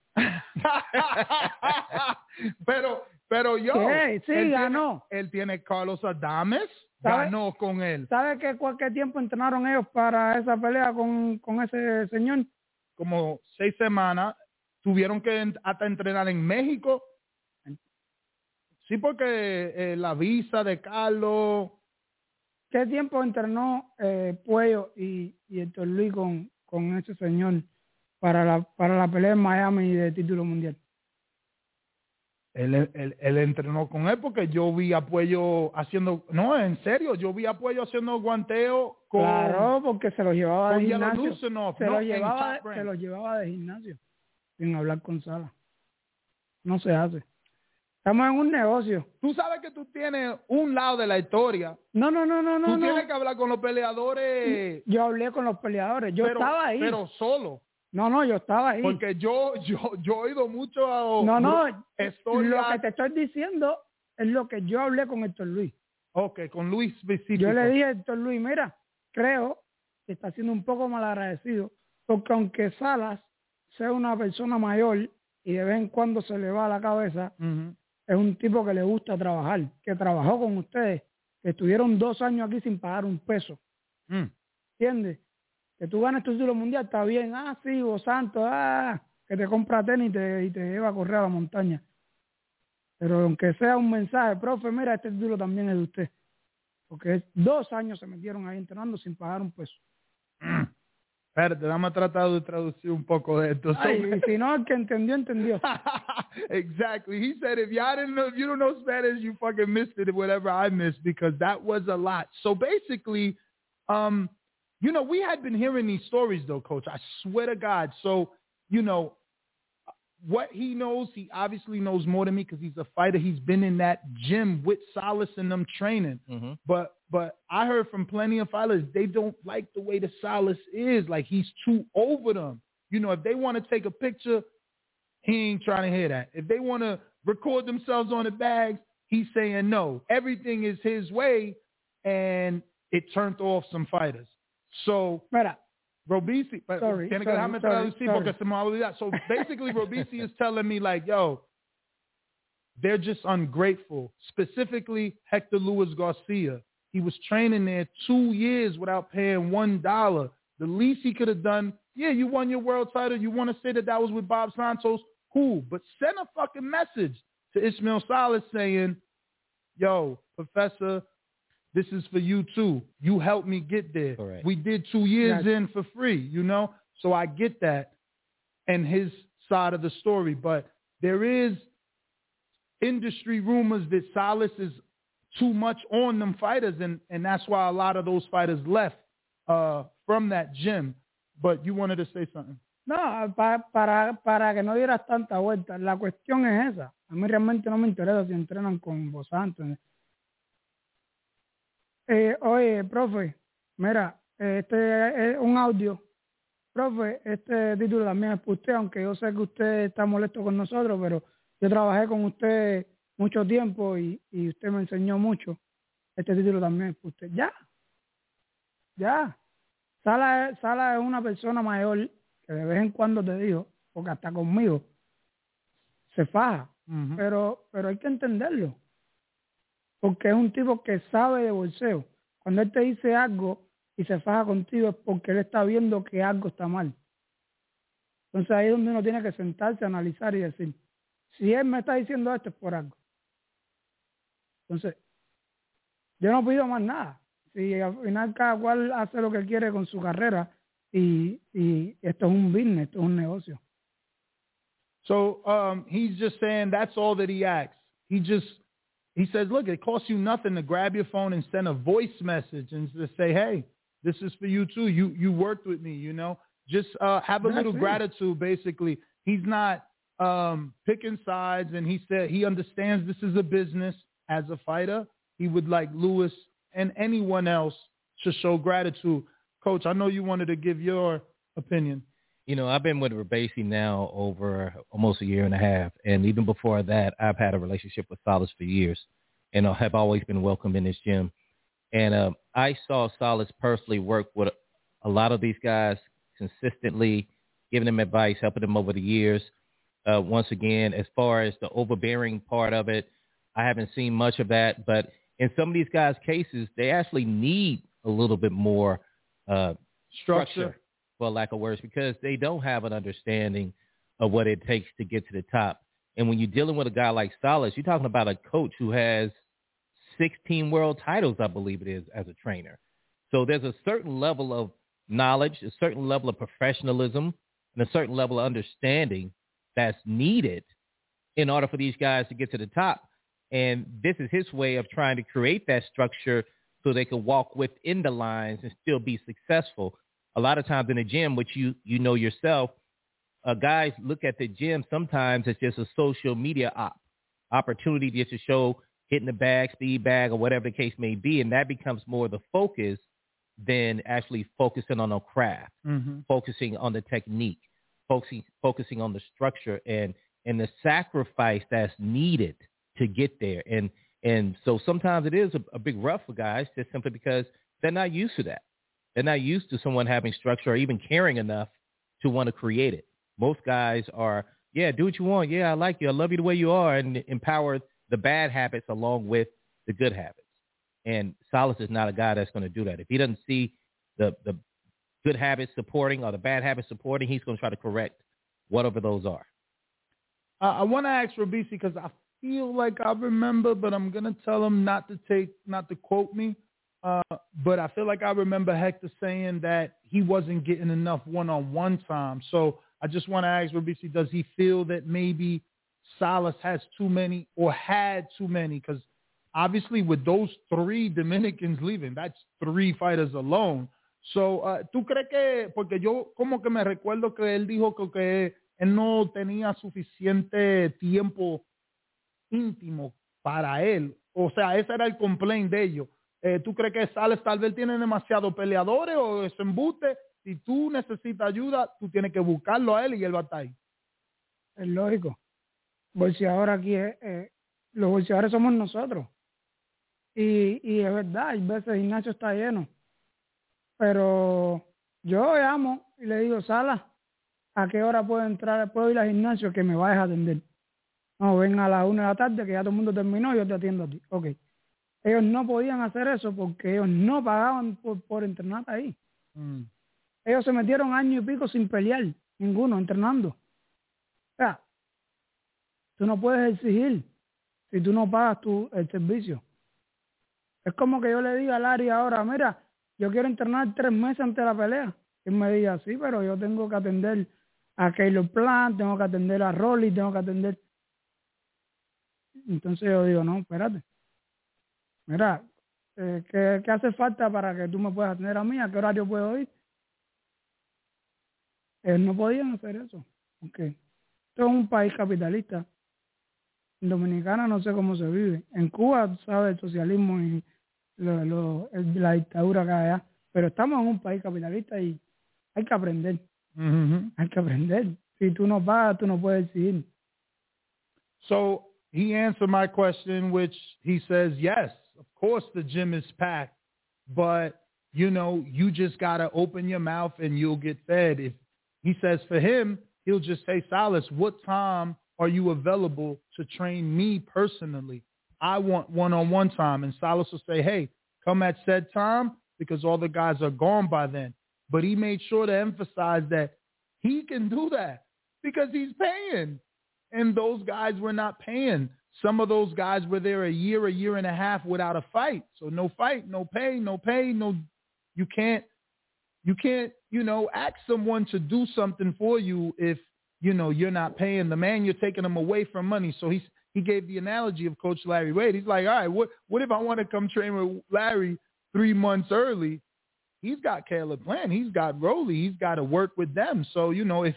pero yo... ¿Qué? Sí, ganó. Él tiene Carlos Adames. Ganó con él. ¿Sabe qué cualquier tiempo entrenaron ellos para esa pelea con ese señor? Como 6 semanas. Tuvieron que hasta entrenar en México. Sí, porque la visa de Carlos... ¿Qué tiempo entrenó Puello y Héctor Luis con ese señor para la pelea en Miami de título mundial? Él entrenó con él porque yo vi a Puello haciendo... No, en serio, yo vi a Puello haciendo guanteo con... Claro, porque se los llevaba de gimnasio. Se los llevaba de gimnasio, sin hablar con Sala. No se hace. Estamos en un negocio. Tú sabes que tú tienes un lado de la historia. No. Tú tienes que hablar con los peleadores. Yo hablé con los peleadores. Yo estaba ahí. Pero solo. No, yo estaba ahí. Porque yo he oído mucho a historias. Lo que te estoy diciendo es lo que yo hablé con Héctor Luis. Ok, con Luis específico. Yo le dije a Héctor Luis, mira, creo que está siendo un poco mal agradecido, porque aunque Salas sea una persona mayor y de vez en cuando se le va a la cabeza, es un tipo que le gusta trabajar, que trabajó con ustedes, que estuvieron 2 años aquí sin pagar un peso. ¿Entiendes? Que tú ganes tu título mundial está bien. Sí, vos santo, que te compra tenis y te lleva a correr a la montaña. Pero aunque sea un mensaje, profe, mira, este título también es de usted. Porque 2 años se metieron ahí entrenando sin pagar un peso. Espérate, dame tratar de traducir un poco de esto. Ay, si no, el que entendió. Exactly. He said, if you don't know Spanish, you fucking missed it, whatever I missed, because that was a lot. So basically, we had been hearing these stories, though, Coach. I swear to God. So, what he knows, he obviously knows more than me because he's a fighter. He's been in that gym with Salas and them training. Mm-hmm. But I heard from plenty of fighters, they don't like the way the Salas is. Like, he's too over them. If they want to take a picture, he ain't trying to hear that. If they want to record themselves on the bags, he's saying no. Everything is his way, and it turned off some fighters. So, Robeisy, sorry. So basically, Robeisy is telling me, like, yo, they're just ungrateful. Specifically, Hector Luis Garcia. He was training there 2 years without paying $1. The least he could have done, you won your world title. You want to say that was with Bob Santos? Cool. But send a fucking message to Ismael Salas saying, yo, Professor, this is for you too. You helped me get there. Correct. We did 2 years in for free, So I get that and his side of the story. But there is industry rumors that Salas is too much on them fighters, and that's why a lot of those fighters left from that gym. But you wanted to say something. No, para que no dieras tanta vuelta. La cuestión es esa. A mí realmente no me interesa si entrenan con Vos Santos. Oye, profe, mira, este es un audio. Profe, este título también es para usted, aunque yo sé que usted está molesto con nosotros, pero yo trabajé con usted mucho tiempo y usted me enseñó mucho. Este título también es para usted. Ya. Sala es una persona mayor que de vez en cuando te digo, porque hasta conmigo se faja, pero hay que entenderlo. Porque es un tipo que sabe de boxeo. Cuando él te dice algo y se faja contigo es porque él está viendo que algo está mal. Entonces ahí es donde uno tiene que sentarse, analizar y decir, si él me está diciendo esto es por algo. Entonces, yo no pido más nada. Si al final cada cual hace lo que quiere con su carrera y esto es un business, esto es un negocio. So he's just saying that's all that he asks. He says, look, it costs you nothing to grab your phone and send a voice message and to say, hey, this is for you too. You worked with me, Just have a little gratitude, basically. He's not picking sides, and he said he understands this is a business. As a fighter, he would like Lewis and anyone else to show gratitude. Coach, I know you wanted to give your opinion. I've been with Robeisy now over almost a year and a half. And even before that, I've had a relationship with Salas for years and have always been welcome in this gym. And I saw Salas personally work with a lot of these guys consistently, giving them advice, helping them over the years. Once again, as far as the overbearing part of it, I haven't seen much of that. But in some of these guys' cases, they actually need a little bit more structure, for lack of words, because they don't have an understanding of what it takes to get to the top. And when you're dealing with a guy like Salas, you're talking about a coach who has 16 world titles, I believe it is, as a trainer. So there's a certain level of knowledge, a certain level of professionalism, and a certain level of understanding that's needed in order for these guys to get to the top. And this is his way of trying to create that structure so they can walk within the lines and still be successful. A lot of times in the gym, which you know yourself, guys look at the gym sometimes as just a social media opportunity just to show hitting the bag, speed bag, or whatever the case may be. And that becomes more the focus than actually focusing on a craft, focusing on the technique, focusing on the structure and the sacrifice that's needed to get there. And so sometimes it is a big rough for guys just simply because they're not used to that. They're not used to someone having structure or even caring enough to want to create it. Most guys are, do what you want. Yeah, I like you. I love you the way you are, and empower the bad habits along with the good habits. And Salas is not a guy that's going to do that. If he doesn't see the good habits supporting or the bad habits supporting. He's going to try to correct whatever those are. I want to ask Robisi because I feel like I remember, but I'm going to tell him not to quote me. But I feel like I remember Hector saying that he wasn't getting enough one-on-one time. So I just want to ask Robisi, does he feel that maybe Salas has too many or had too many? Because obviously with those 3 Dominicans leaving, that's 3 fighters alone. So, ¿tú crees que, porque yo como que me recuerdo que él dijo que él no tenía suficiente tiempo íntimo para él? O sea, ese era el complaint de ellos. ¿Tú crees que Salas tal vez tiene demasiados peleadores o es embuste? Si tú necesitas ayuda, tú tienes que buscarlo a él y él va a estar ahí. Es lógico. Bolseador aquí los bolseadores somos nosotros. Y es verdad, hay veces el gimnasio está lleno. Pero yo llamo y le digo, Salas, ¿a qué hora puedo ir al gimnasio que me vayas a atender? No, ven a las 1 de la tarde que ya todo el mundo terminó y yo te atiendo a ti. Ok. Ellos no podían hacer eso porque ellos no pagaban por entrenar ahí. Ellos se metieron año y pico sin pelear, ninguno, entrenando. O sea, tú no puedes exigir si tú no pagas el servicio. Es como que yo le diga a Larry ahora, mira, yo quiero entrenar 3 meses antes de la pelea. Y él me diga, sí, pero yo tengo que atender a Caleb Plant, tengo que atender a Rolly, tengo que atender. Entonces yo digo, no, espérate. Mira, ¿qué hace falta para que tú me puedas atender a mí? ¿A qué horario puedo ir? Ellos no podían hacer eso. Okay. Esto es un país capitalista. En Dominicana no sé cómo se vive. En Cuba, sabes, el socialismo y la dictadura que hay allá. Pero estamos en un país capitalista y hay que aprender. Hay que aprender. Si tú no pagas, tú no puedes decidir. So he answered my question, which he says, yes, of course the gym is packed, but, you know, you just got to open your mouth and you'll get fed. If he says for him, he'll just say, Salas, what time are you available to train me personally? I want one-on-one time. And Salas will say, hey, come at said time because all the guys are gone by then. But he made sure to emphasize that he can do that because he's paying. And those guys were not paying. Some of those guys were there a year and a half without a fight. So no fight, no pay, you can't, you know, ask someone to do something for you if, you know, you're not paying the man, you're taking them away from money. So he gave the analogy of Coach Larry Wade. He's like, all right, what if I want to come train with Larry 3 months early? He's got Caleb Plant. He's got Rolly. He's got to work with them. So, you know, if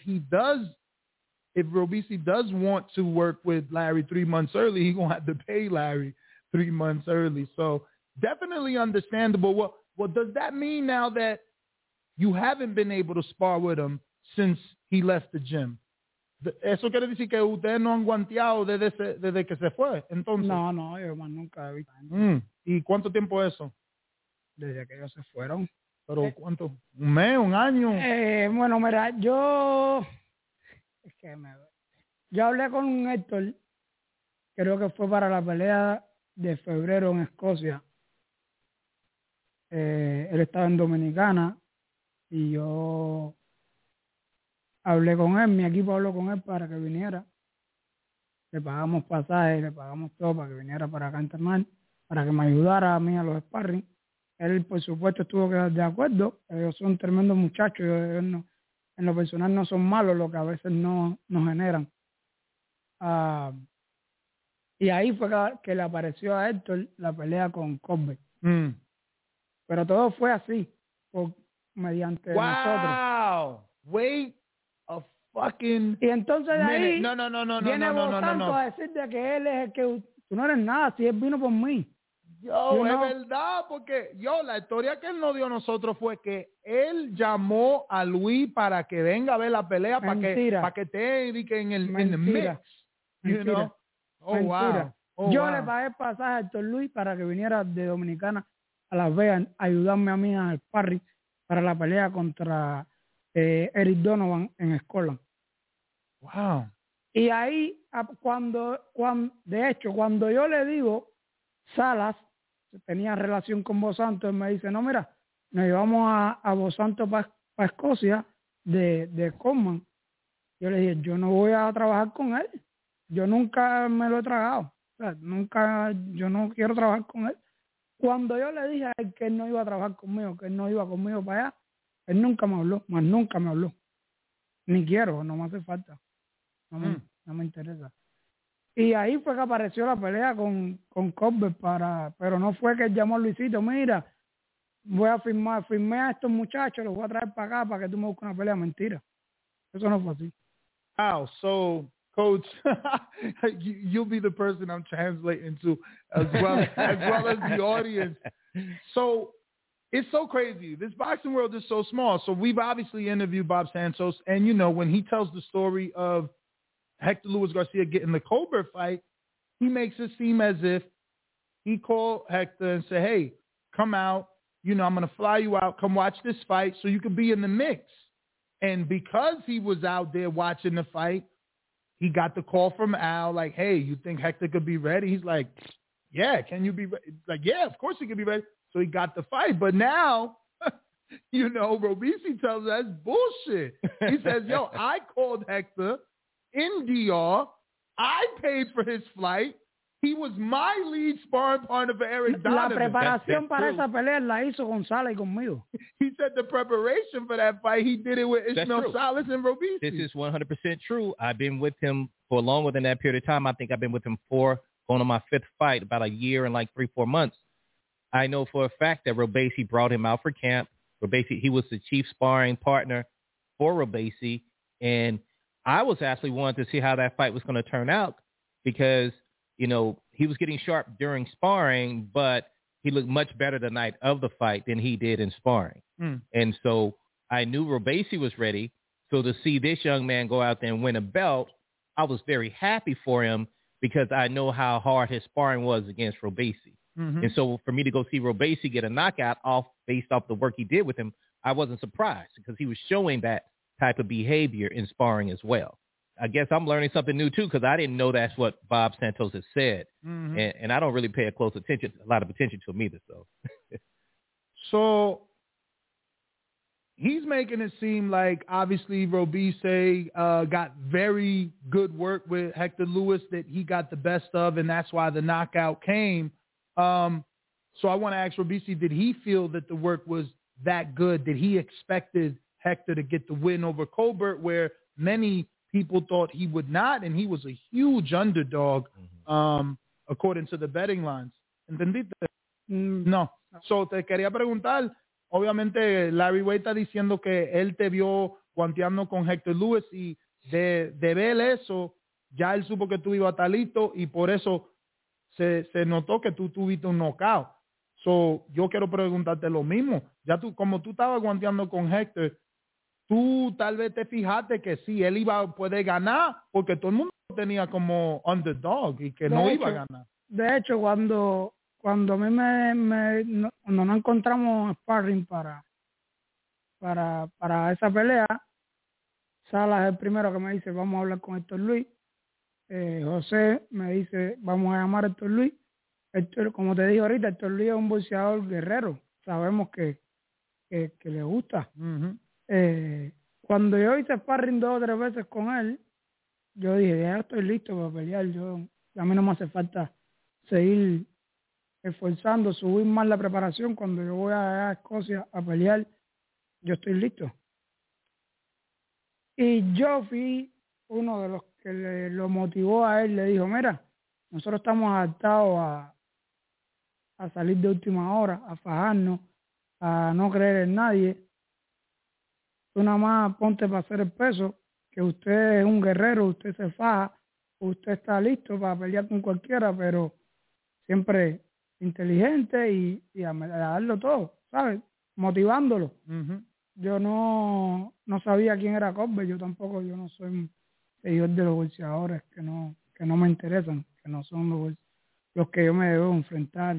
Robisi does want to work with Larry 3 months early, he's going to have to pay Larry 3 months early. So definitely understandable. Well, does that mean now that you haven't been able to spar with him since he left the gym? ¿Eso quiere decir que ustedes no han guanteado desde que se fue? Entonces. No, yo más nunca he visto. ¿Y cuánto tiempo es eso? Desde que ellos se fueron. ¿Pero cuánto? ¿Un mes? ¿Un año? Bueno, mira, yo hablé con Héctor, creo que fue para la pelea de febrero en Escocia. Él estaba en Dominicana y yo hablé con él, mi equipo habló con él para que viniera. Le pagamos pasajes, le pagamos todo para que viniera para acá a entrenar, para que me ayudara a mí a los sparring. Él, por supuesto, estuvo de acuerdo. Ellos son tremendos muchachos. Ellos no, en lo personal no son malos, lo que a veces no generan. Y ahí fue que le apareció a Héctor la pelea con Colbert. Pero todo fue así, mediante nosotros. ¡Wow! Wait a fucking Y entonces de ahí no, viene votando a decir de que él es el que... Tú no eres nada, si él vino por mí. Yo, es verdad, porque la historia que él nos dio a nosotros fue que él llamó a Luis para que venga a ver la pelea, para que te en el mix. You know? Mentira. Wow. Yo le pagué el pasaje a Héctor Luis para que viniera de Dominicana a Las Vegas a ayudarme a mí al sparring para la pelea contra Eric Donovan en Scotland. Wow. Y ahí, de hecho, cuando yo le digo, Salas tenía relación con vos Santos, él me dice, no, mira, nos íbamos a Bosanto para Escocia de Coleman. Yo le dije, yo no voy a trabajar con él. Yo nunca me lo he tragado. O sea, yo no quiero trabajar con él. Cuando yo le dije a él que él no iba a trabajar conmigo, que él no iba conmigo para allá, él nunca me habló, más nunca me habló. Ni quiero, no me hace falta. No me interesa. Y ahí fue que apareció la pelea con Colbert pero no fue que él llamó a Luisito, mira, voy a firmé a estos muchachos, los voy a traer para acá para que tú me busques una pelea. Mentira. Eso no fue así. Wow, so Coach, you'll be the person I'm translating to as well as the audience. So it's so crazy. This boxing world is so small. So we've obviously interviewed Bob Santos, and you know when he tells the story of Hector Luis Garcia getting the Colbert fight, he makes it seem as if he called Hector and said, "Hey, come out. You know, I'm going to fly you out. Come watch this fight so you can be in the mix." And because he was out there watching the fight, he got the call from Al, like, "Hey, you think Hector could be ready?" He's like, "Yeah, can you be ready?" Like, "Yeah, of course he could be ready." So he got the fight. But now, you know, Robeisy tells us that's bullshit. He says, "Yo, I called Hector in DR. I paid for his flight. He was my lead sparring partner for Eric Donovan." La preparación para esa pelea la hizo González conmigo. He said the preparation for that fight, he did it with Ismael Salas and Robeisy. This is 100% true. I've been with him for longer than that period of time. I think I've been with him going on my 5th fight, about a year and like 3-4 months. I know for a fact that Robeisy brought him out for camp. He was the chief sparring partner for Robeisy, and I was actually wanting to see how that fight was going to turn out because, you know, he was getting sharp during sparring, but he looked much better the night of the fight than he did in sparring. And so I knew Robeisy was ready. So to see this young man go out there and win a belt, I was very happy for him because I know how hard his sparring was against Robeisy. And so for me to go see Robeisy get a knockout based off the work he did with him, I wasn't surprised because he was showing that type of behavior in sparring as well. I guess I'm learning something new too because I didn't know that's what Bob Santos has said, and I don't really pay a lot of attention to him either. So he's making it seem like obviously Robeisy got very good work with Hector Luis that he got the best of, and that's why the knockout came. So I want to ask Robeisy, did he feel that the work was that good? Did he expected Hector to get the win over Colbert, where many people thought he would not, and he was a huge underdog, according to the betting lines? ¿Entendiste? No. So te quería preguntar, obviamente Larry Wade está diciendo que él te vio guanteando con Hector Luis y de ver eso, ya él supo que tú ibas a estar listo y por eso se notó que tú tuviste un knockout. So, yo quiero preguntarte lo mismo. Ya tú, como tú estabas guanteando con Hector, tú tal vez te fijaste que sí, él iba a poder ganar porque todo el mundo tenía como underdog y que no iba a ganar. De hecho, cuando a mí cuando nos encontramos sparring para esa pelea, Salas es el primero que me dice, vamos a hablar con Héctor Luis. José me dice, vamos a llamar a Héctor Luis. Héctor, como te dije ahorita, Héctor Luis es un boxeador guerrero. Sabemos que le gusta. Cuando yo hice sparring 2 o 3 veces con él, yo dije, ya estoy listo para pelear. A mí no me hace falta seguir esforzando, subir más la preparación. Cuando yo voy a Escocia a pelear, yo estoy listo. Y yo fui uno de los que lo motivó a él. Le dijo, mira, nosotros estamos adaptados a salir de última hora, a fajarnos, a no creer en nadie. Tú nada más ponte para hacer el peso, que usted es un guerrero, usted se faja, usted está listo para pelear con cualquiera, pero siempre inteligente y a darlo todo, ¿sabes? Motivándolo. Yo no sabía quién era Colbert, yo no soy un seguidor de los boxeadores que no me interesan, que no son los que yo me debo enfrentar.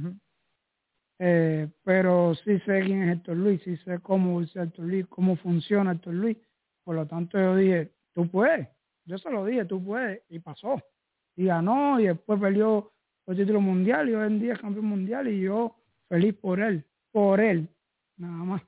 Pero sí sé quién es Héctor Luis, sí sé cómo boxea Héctor Luis, cómo funciona Héctor Luis. Por lo tanto yo dije, tú puedes. Yo se lo dije, tú puedes. Y pasó. Y ganó y después peleó el título mundial y hoy en día es campeón mundial y yo feliz por él. nada más.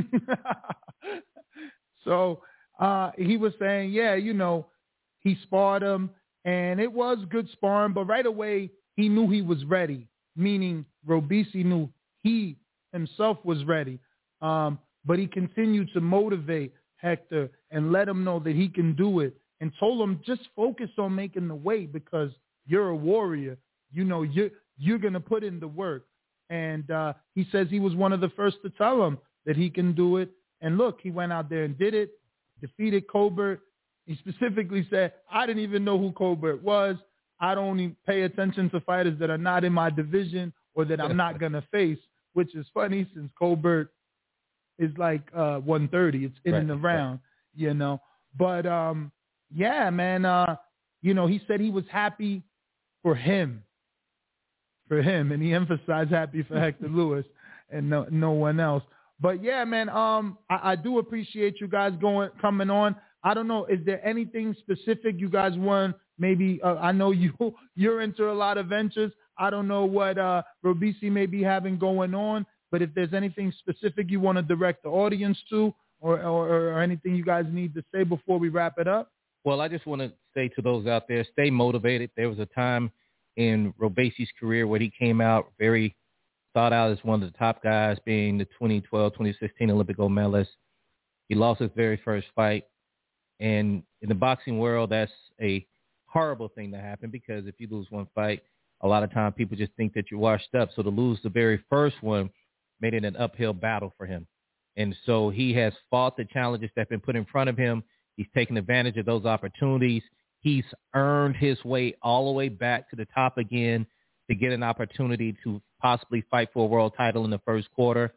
So he was saying, yeah, you know, he sparred him, and it was good sparring, but right away he knew he was ready, meaning Robeisy knew he himself was ready. But he continued to motivate Hector and let him know that he can do it, and told him just focus on making the weight because you're a warrior. You know, you're going to put in the work. And he says he was one of the first to tell him that he can do it. And look, he went out there and did it, defeated Colbert. He specifically said, I didn't even know who Colbert was. I don't even pay attention to fighters that are not in my division or that I'm not going to face, which is funny since Colbert is like 130. It's in and around, you know. But, yeah, man, you know, he said he was happy for him, and he emphasized happy for Hector Lewis and no one else. But yeah, man, I do appreciate you guys coming on. I don't know, is there anything specific you guys want? Maybe I know you're into a lot of ventures. I don't know what Robeisy may be having going on, but if there's anything specific you want to direct the audience to, or anything you guys need to say before we wrap it up. Well, I just want to say to those out there, stay motivated. There was a time in Robeisy's career where he came out very thought out as one of the top guys, being the 2012, 2016 Olympic gold medalist. He lost his very first fight. And in the boxing world, that's a horrible thing to happen because if you lose one fight, a lot of times people just think that you're washed up. So to lose the very first one made it an uphill battle for him. And so he has fought the challenges that have been put in front of him. He's taken advantage of those opportunities. He's earned his way all the way back to the top again to get an opportunity to possibly fight for a world title in the first quarter.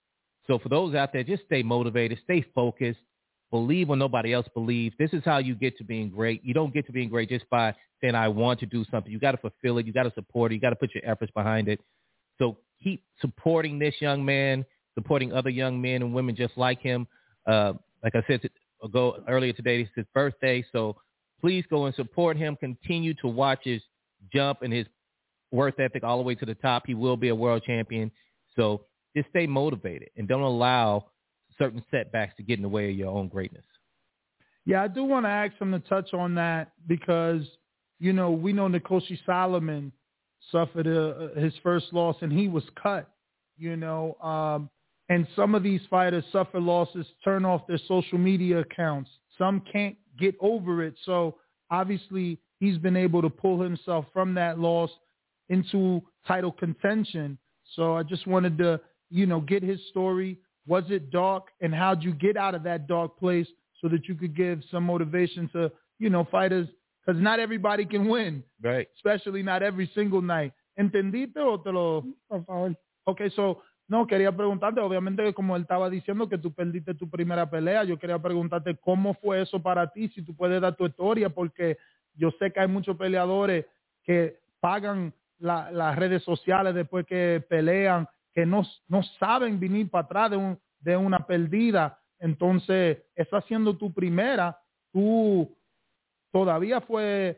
So for those out there, just stay motivated, stay focused, believe when nobody else believes. This is how you get to being great. You don't get to being great just by saying, I want to do something. You got to fulfill it. You got to support it. You got to put your efforts behind it. So keep supporting this young man, supporting other young men and women just like him. Like I said earlier today, it's his birthday. So please go and support him. Continue to watch his jump and his work ethic all the way to the top. He will be a world champion. So just stay motivated and don't allow certain setbacks to get in the way of your own greatness. Yeah, I do want to ask him to touch on that because, you know, we know Nkosi Solomon suffered his first loss and he was cut, you know, and some of these fighters suffer losses, turn off their social media accounts. Some can't get over it. So obviously he's been able to pull himself from that loss into title contention. So I just wanted to, you know, get his story. Was it dark? And how'd you get out of that dark place so that you could give some motivation to, you know, fighters? Because not everybody can win. Right. Especially not every single night. ¿Entendiste o te lo...? Por favor. Okay, so, no, quería preguntarte, obviamente, como él estaba diciendo que tú perdiste tu primera pelea, yo quería preguntarte cómo fue eso para ti, si tú puedes dar tu historia, porque yo sé que hay muchos peleadores que pagan las redes sociales después que pelean, que no saben venir para atrás de una perdida. Entonces, esa siendo tu primera, tú todavía fue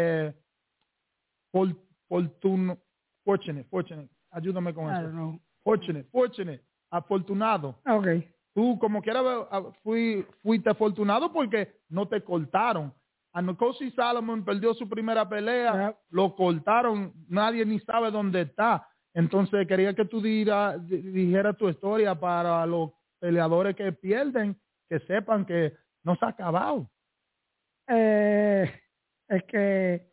fortunate. Ayúdame con eso. Fortunate. Afortunado. Okay. Tú como quiera fuiste afortunado porque no te cortaron. Nkosi Solomon perdió su primera pelea, lo cortaron, nadie ni sabe dónde está. Entonces quería que tú dijeras tu historia para los peleadores que pierden, que sepan que no se ha acabado. Es que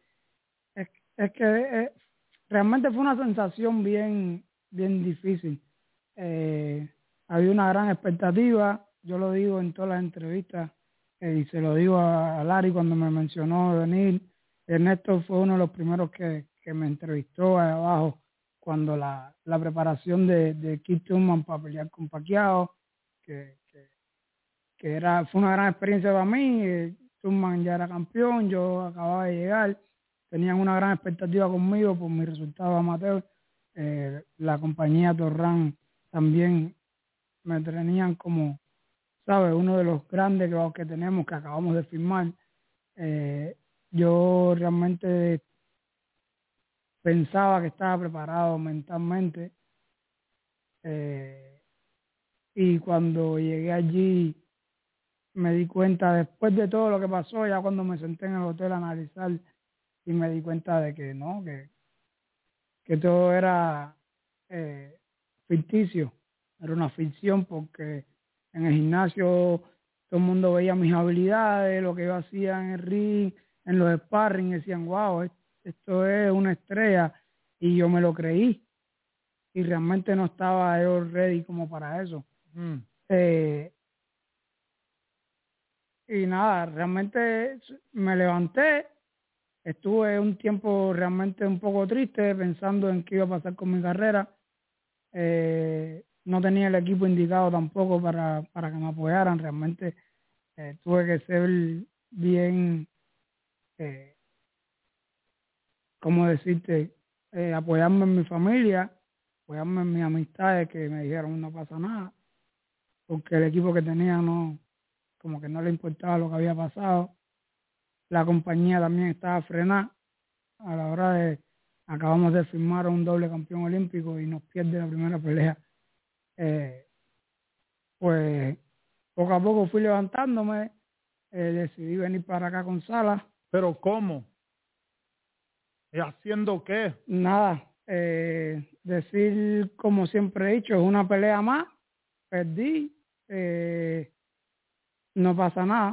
realmente fue una sensación bien difícil. Había una gran expectativa, yo lo digo en todas las entrevistas, y se lo digo a Larry cuando me mencionó venir. Ernesto fue uno de los primeros que me entrevistó ahí abajo cuando la preparación de Keith Thurman para pelear con Pacquiao, que fue una gran experiencia para mí. Thurman ya era campeón, yo acababa de llegar, tenían una gran expectativa conmigo por mi resultado amateur. La compañía Torran también me tenían como, ¿sabes?, uno de los grandes que tenemos, que acabamos de firmar. Yo realmente pensaba que estaba preparado mentalmente, Y cuando llegué allí me di cuenta, después de todo lo que pasó, ya cuando me senté en el hotel a analizar, y me di cuenta de que no, que todo era ficticio, era una ficción, porque en el gimnasio todo el mundo veía mis habilidades, lo que yo hacía en el ring, en los sparring, y decían, wow, esto es una estrella, y yo me lo creí, y realmente no estaba yo ready como para eso. Y nada, realmente me levanté, estuve un tiempo realmente un poco triste pensando en qué iba a pasar con mi carrera. No tenía el equipo indicado tampoco para que me apoyaran. Realmente tuve que ser bien, ¿cómo decirte? Apoyarme en mi familia, apoyarme en mis amistades que me dijeron no pasa nada, porque el equipo que tenía no, como que no le importaba lo que había pasado. La compañía también estaba frenada a la hora de, acabamos de firmar a un doble campeón olímpico y nos pierde la primera pelea. Pues poco a poco fui levantándome, decidí venir para acá con Salas. ¿Pero cómo? ¿Y haciendo qué? Nada, decir como siempre he dicho, es una pelea más, perdí, no pasa nada,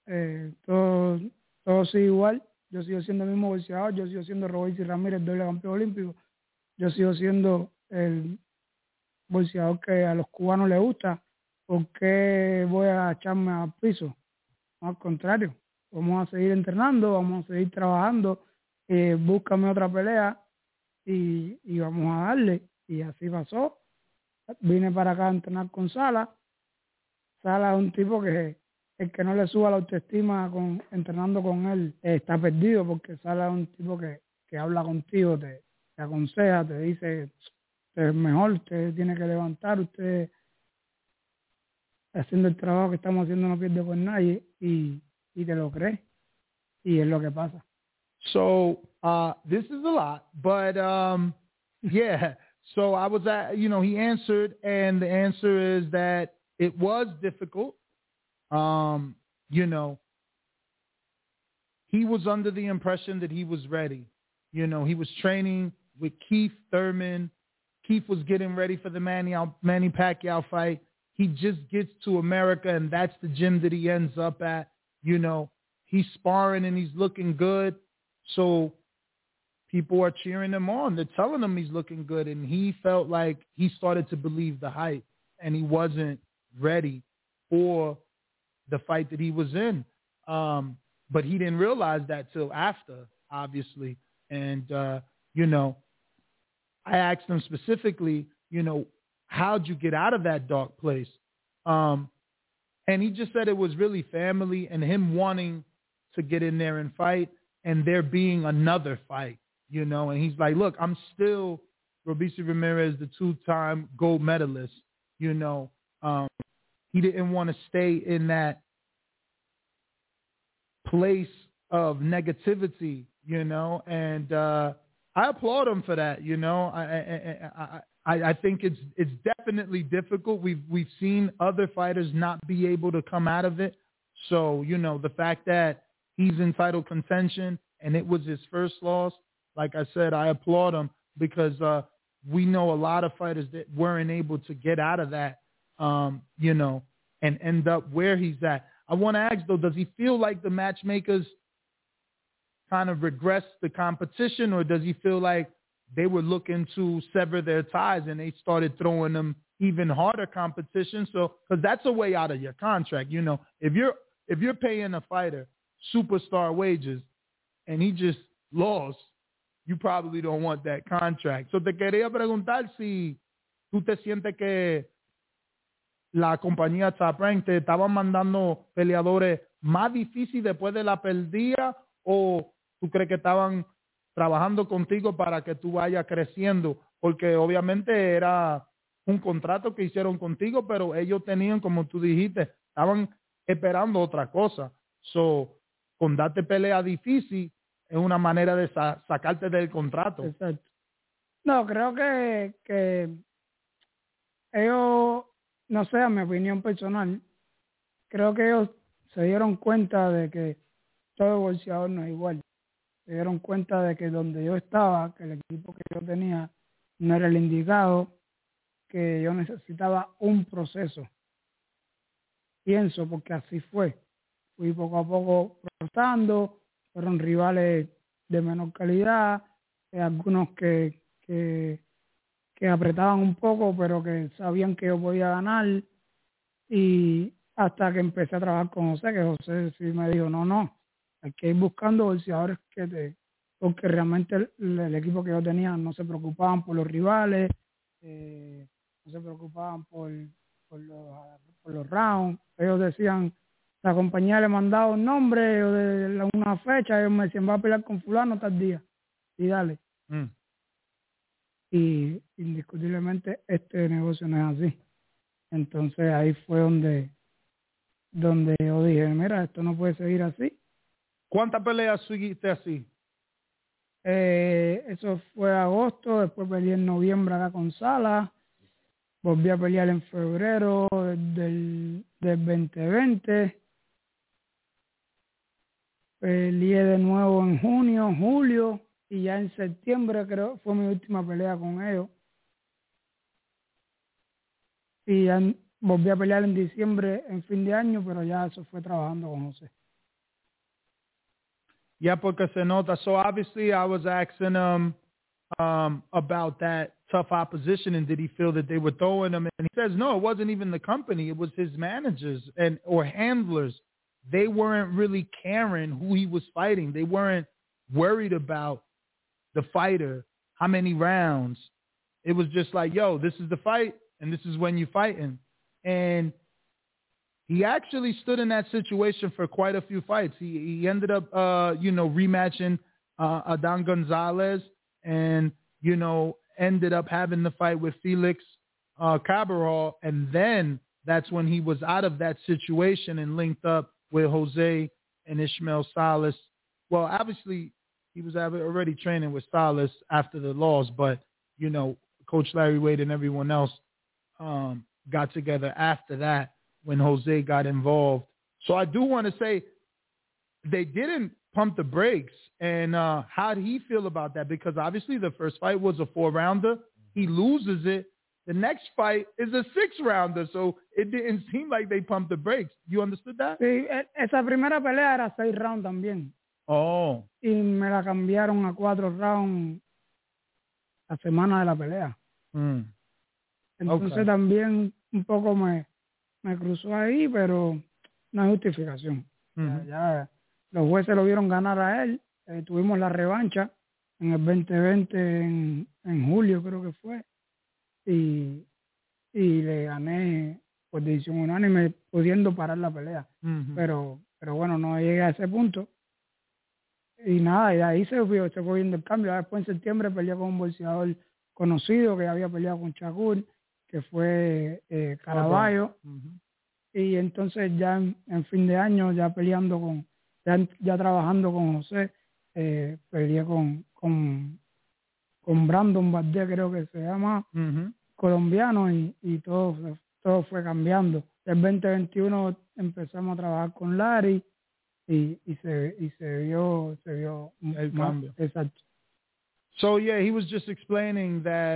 todo sigue igual, yo sigo siendo el mismo boxeador, yo sigo siendo Roberto Ramírez, doble campeón olímpico, yo sigo siendo el boxeador que a los cubanos les gusta. ¿Por qué voy a echarme al piso? No, al contrario, vamos a seguir entrenando, vamos a seguir trabajando, búscame otra pelea y vamos a darle. Y así pasó. Vine para acá a entrenar con Sala. Sala es un tipo que el que no le suba la autoestima entrenando con él está perdido, porque Sala es un tipo que habla contigo, te aconseja, te dice, usted es mejor, usted tiene que levantar, usted haciendo el trabajo que estamos haciendo no pierde por nadie, y te lo crees, y es lo que pasa. So this is a lot, but yeah. So I was at, he answered, and the answer is that it was difficult. He was under the impression that he was ready. He was training with Keith Thurman. Keith was getting ready for the Manny Pacquiao fight. He just gets to America, and that's the gym that he ends up at. He's sparring and he's looking good. So people are cheering him on. They're telling him he's looking good, and he felt like he started to believe the hype, and he wasn't ready for the fight that he was in. But he didn't realize that till after, obviously. And, I asked him specifically, how'd you get out of that dark place? And he just said it was really family and him wanting to get in there and fight, and there being another fight, And he's like, look, I'm still Robeisy Ramirez, the 2-time gold medalist, He didn't want to stay in that place of negativity, and I applaud him for that. I think it's definitely difficult. We've seen other fighters not be able to come out of it. So the fact that he's in title contention and it was his first loss, like I said, I applaud him, because we know a lot of fighters that weren't able to get out of that, and end up where he's at. I want to ask, though, does he feel like the matchmakers kind of regressed the competition, or does he feel like they were looking to sever their ties and they started throwing them even harder competition? So, because that's a way out of your contract. If you're paying a fighter superstar wages and he just lost, you probably don't want that contract. So te quería preguntar si tú te sientes que la compañía Top Rank te estaban mandando peleadores más difíciles después de la pérdida, o tú crees que estaban trabajando contigo para que tú vayas creciendo, porque obviamente era un contrato que hicieron contigo, pero ellos tenían, como tú dijiste, estaban esperando otra cosa. So, con darte pelea difícil es una manera de sacarte del contrato. Exacto. No, creo que ellos no sé, a mi opinión personal, creo que ellos se dieron cuenta de que todo boxeador no es igual. Se dieron cuenta de que donde yo estaba, que el equipo que yo tenía no era el indicado, que yo necesitaba un proceso. Pienso, porque así fue. Fui poco a poco procesando, fueron rivales de menor calidad, algunos que apretaban un poco, pero que sabían que yo podía ganar. Y hasta que empecé a trabajar con José, que José sí me dijo, no, hay que ir buscando boxeadores porque realmente el equipo que yo tenía no se preocupaban por los rivales, no se preocupaban por los rounds. Ellos decían, la compañía le mandaba un nombre o de una fecha, ellos me decían, va a pelear con fulano tal día, y dale. Y indiscutiblemente este negocio no es así. Entonces ahí fue donde yo dije, mira, esto no puede seguir así. ¿Cuántas peleas seguiste así? Eso fue agosto, después peleé en noviembre acá con Sala, volví a pelear en febrero del 2020, peleé de nuevo en junio, julio, y ya en septiembre creo fue mi última pelea con ellos. Y ya volví a pelear en diciembre, en fin de año, pero ya eso fue trabajando con José. Yeah, porque se nota. So obviously I was asking him about that tough opposition and did he feel that they were throwing him? And he says, no, it wasn't even the company. It was his managers or handlers. They weren't really caring who he was fighting. They weren't worried about the fighter, how many rounds. It was just like, yo, this is the fight and this is when you're fighting. And he actually stood in that situation for quite a few fights. He ended up, rematching Adan Gonzalez and, ended up having the fight with Felix Cabral. And then that's when he was out of that situation and linked up with Jose and Ishmael Salas. Well, obviously, he was already training with Salas after the loss, but, Coach Larry Wade and everyone else got together after that when Jose got involved. So I do want to say they didn't pump the brakes. And how did he feel about that? Because obviously the first fight was a 4-rounder. He loses it. The next fight is a 6-rounder. So it didn't seem like they pumped the brakes. You understood that? Sí, esa primera pelea era 6 rounds también. Oh. Y me la cambiaron a 4 rounds la semana de la pelea. Entonces también un poco me cruzó ahí, pero no hay justificación. Ya los jueces lo vieron ganar a él. Tuvimos la revancha en el 2020, en julio creo que fue, y le gané por decisión unánime, pudiendo parar la pelea. Pero bueno, no llegué a ese punto. Y nada, y de ahí se fue viendo el cambio. Después en septiembre peleé con un boxeador conocido que había peleado con Shakur, que fue Caraballo. Y entonces ya en fin de año, ya peleando ya trabajando con José, peleé con Brandon Valdez, creo que se llama, colombiano, y todo fue cambiando. El 2021 empezamos a trabajar con Larry y se vio el cambio. Exacto. So yeah, he was just explaining that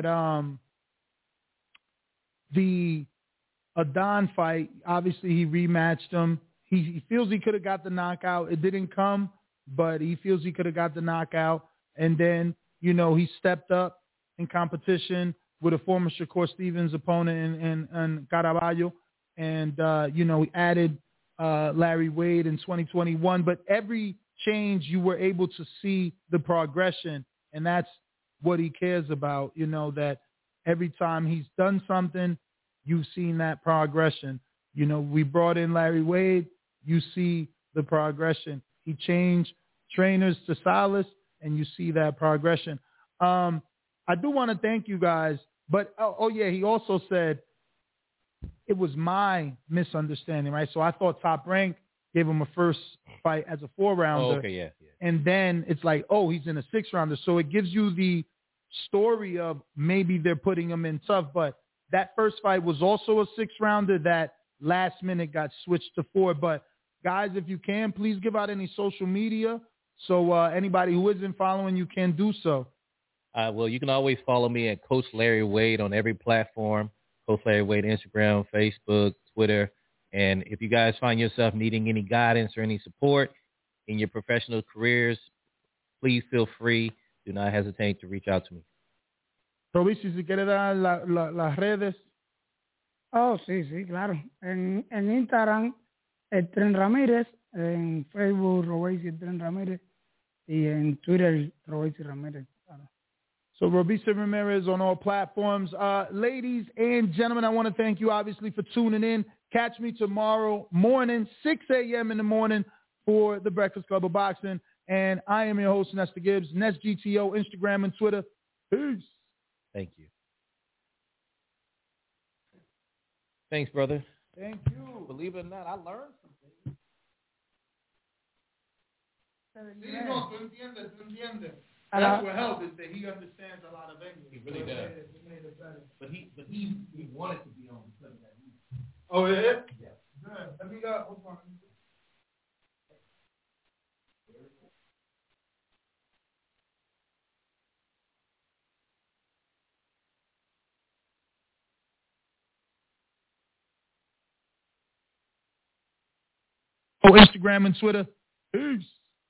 the Adan fight, obviously he rematched him. He feels he could have got the knockout. It didn't come, but he feels he could have got the knockout. And then, he stepped up in competition with a former Shakur Stevens opponent in Caraballo. And, he added Larry Wade in 2021. But every change, you were able to see the progression. And that's what he cares about, that every time he's done something, you've seen that progression. We brought in Larry Wade. You see the progression. He changed trainers to Salas, and you see that progression. I do want to thank you guys. But, he also said it was my misunderstanding, right? So I thought Top Rank gave him a first fight as a 4-rounder. Oh, okay, yeah. And then it's like, he's in a 6-rounder. So it gives you the story of maybe they're putting him in tough. But that first fight was also a 6-rounder that last minute got switched to 4. But guys, if you can, please give out any social media so anybody who isn't following you can do so. Well, you can always follow me at Coach Larry Wade on every platform. Coach Larry Wade, Instagram, Facebook, Twitter. And if you guys find yourself needing any guidance or any support in your professional careers, please feel free. Do not hesitate to reach out to me. Robici, si quiere dar las redes. Oh, sí, claro. En Instagram, el Tren Ramírez. En Facebook, Robici el Tren Ramírez. Y en Twitter, Robici Ramírez. Claro. So Robici Ramirez on all platforms. Ladies and gentlemen, I want to thank you, obviously, for tuning in. Catch me tomorrow morning, 6 a.m. in the morning for the Breakfast Club of Boxing. And I am your host, Nestor Gibbs, NestGTO, Instagram and Twitter. Peace. Thank you. Thanks, brother. Thank you. Believe it or not, I learned something. Sí, no, tú entiendes. That's what helped is that he understands a lot of English. He really does. But he wanted to be on because of that reason. Oh, yeah? Yeah. Good. Let me go. Hold on. Instagram and Twitter. Peace.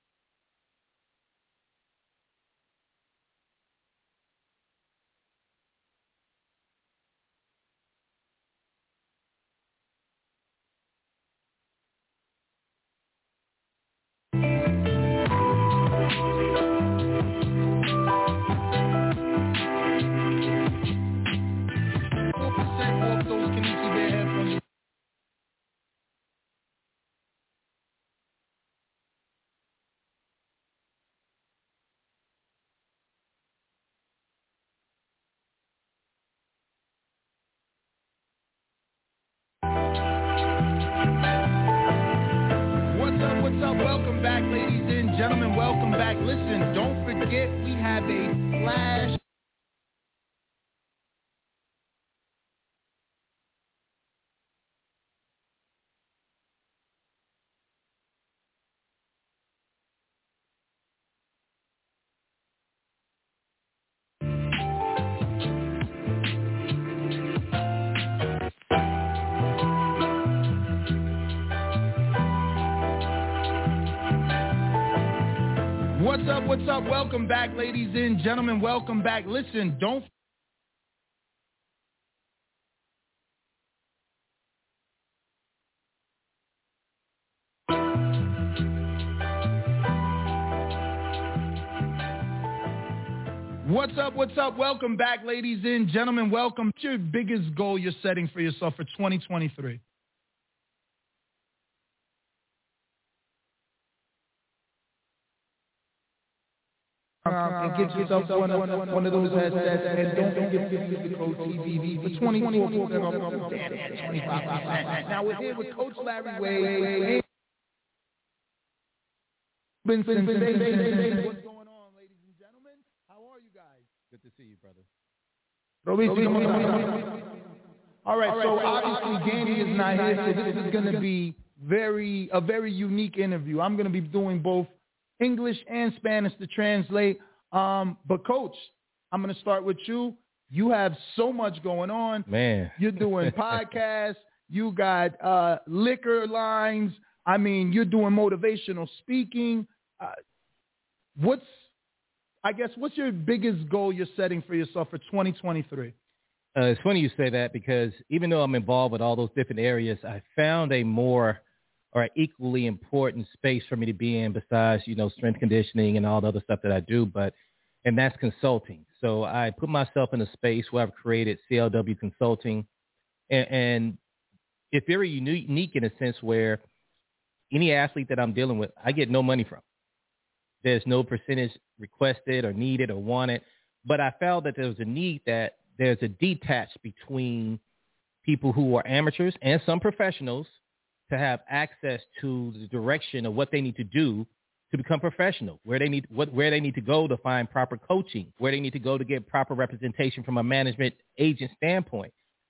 What's up? Welcome back, ladies and gentlemen. Welcome back. Listen, don't forget we have a flash. What's up? Welcome back, ladies and gentlemen. Welcome back. Listen, don't. What's up? Welcome back, ladies and gentlemen. Welcome. What's your biggest goal you're setting for yourself for 2023? And get yourself one of those headsets, and don't forget to use the code TVV for 25%. Now we're here with Coach Larry Wade. What's going on, ladies and gentlemen? How are you guys? Good to see you, brother. All right, so obviously Danny is not here, so this is going to be a very unique interview. I'm going to be doing both English and Spanish to translate. But Coach, I'm going to start with you. You have so much going on. Man. You're doing podcasts. You got liquor lines. I mean, you're doing motivational speaking. What's your biggest goal you're setting for yourself for 2023? It's funny you say that because even though I'm involved with all those different areas, I found a more or equally important space for me to be in besides, strength conditioning and all the other stuff that I do, and that's consulting. So I put myself in a space where I've created CLW Consulting, and it's very unique in a sense where any athlete that I'm dealing with, I get no money from. There's no percentage requested or needed or wanted, but I found that there was a need that there's a detach between people who are amateurs and some professionals to have access to the direction of what they need to do to become professional, where they need to go to find proper coaching, where they need to go to get proper representation from a management agent standpoint,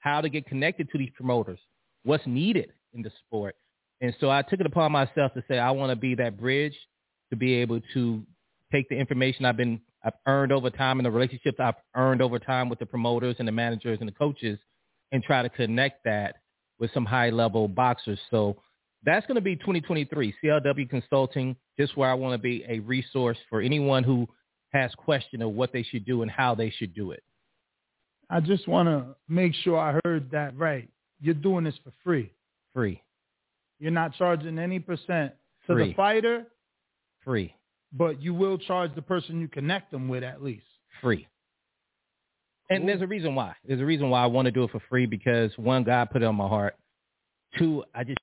how to get connected to these promoters, what's needed in the sport. And so I took it upon myself to say I want to be that bridge to be able to take the information I've earned over time and the relationships I've earned over time with the promoters and the managers and the coaches and try to connect that with some high-level boxers. So that's going to be 2023, CLW Consulting, just where I want to be a resource for anyone who has question of what they should do and how they should do it. I just want to make sure I heard that right. You're doing this for free. Free. You're not charging any percent to Free. the fighter. Free. But you will charge the person you connect them with at least. Free. And Cool. there's a reason why. There's a reason why I want to do it for free because, one, God put it on my heart. Two, I just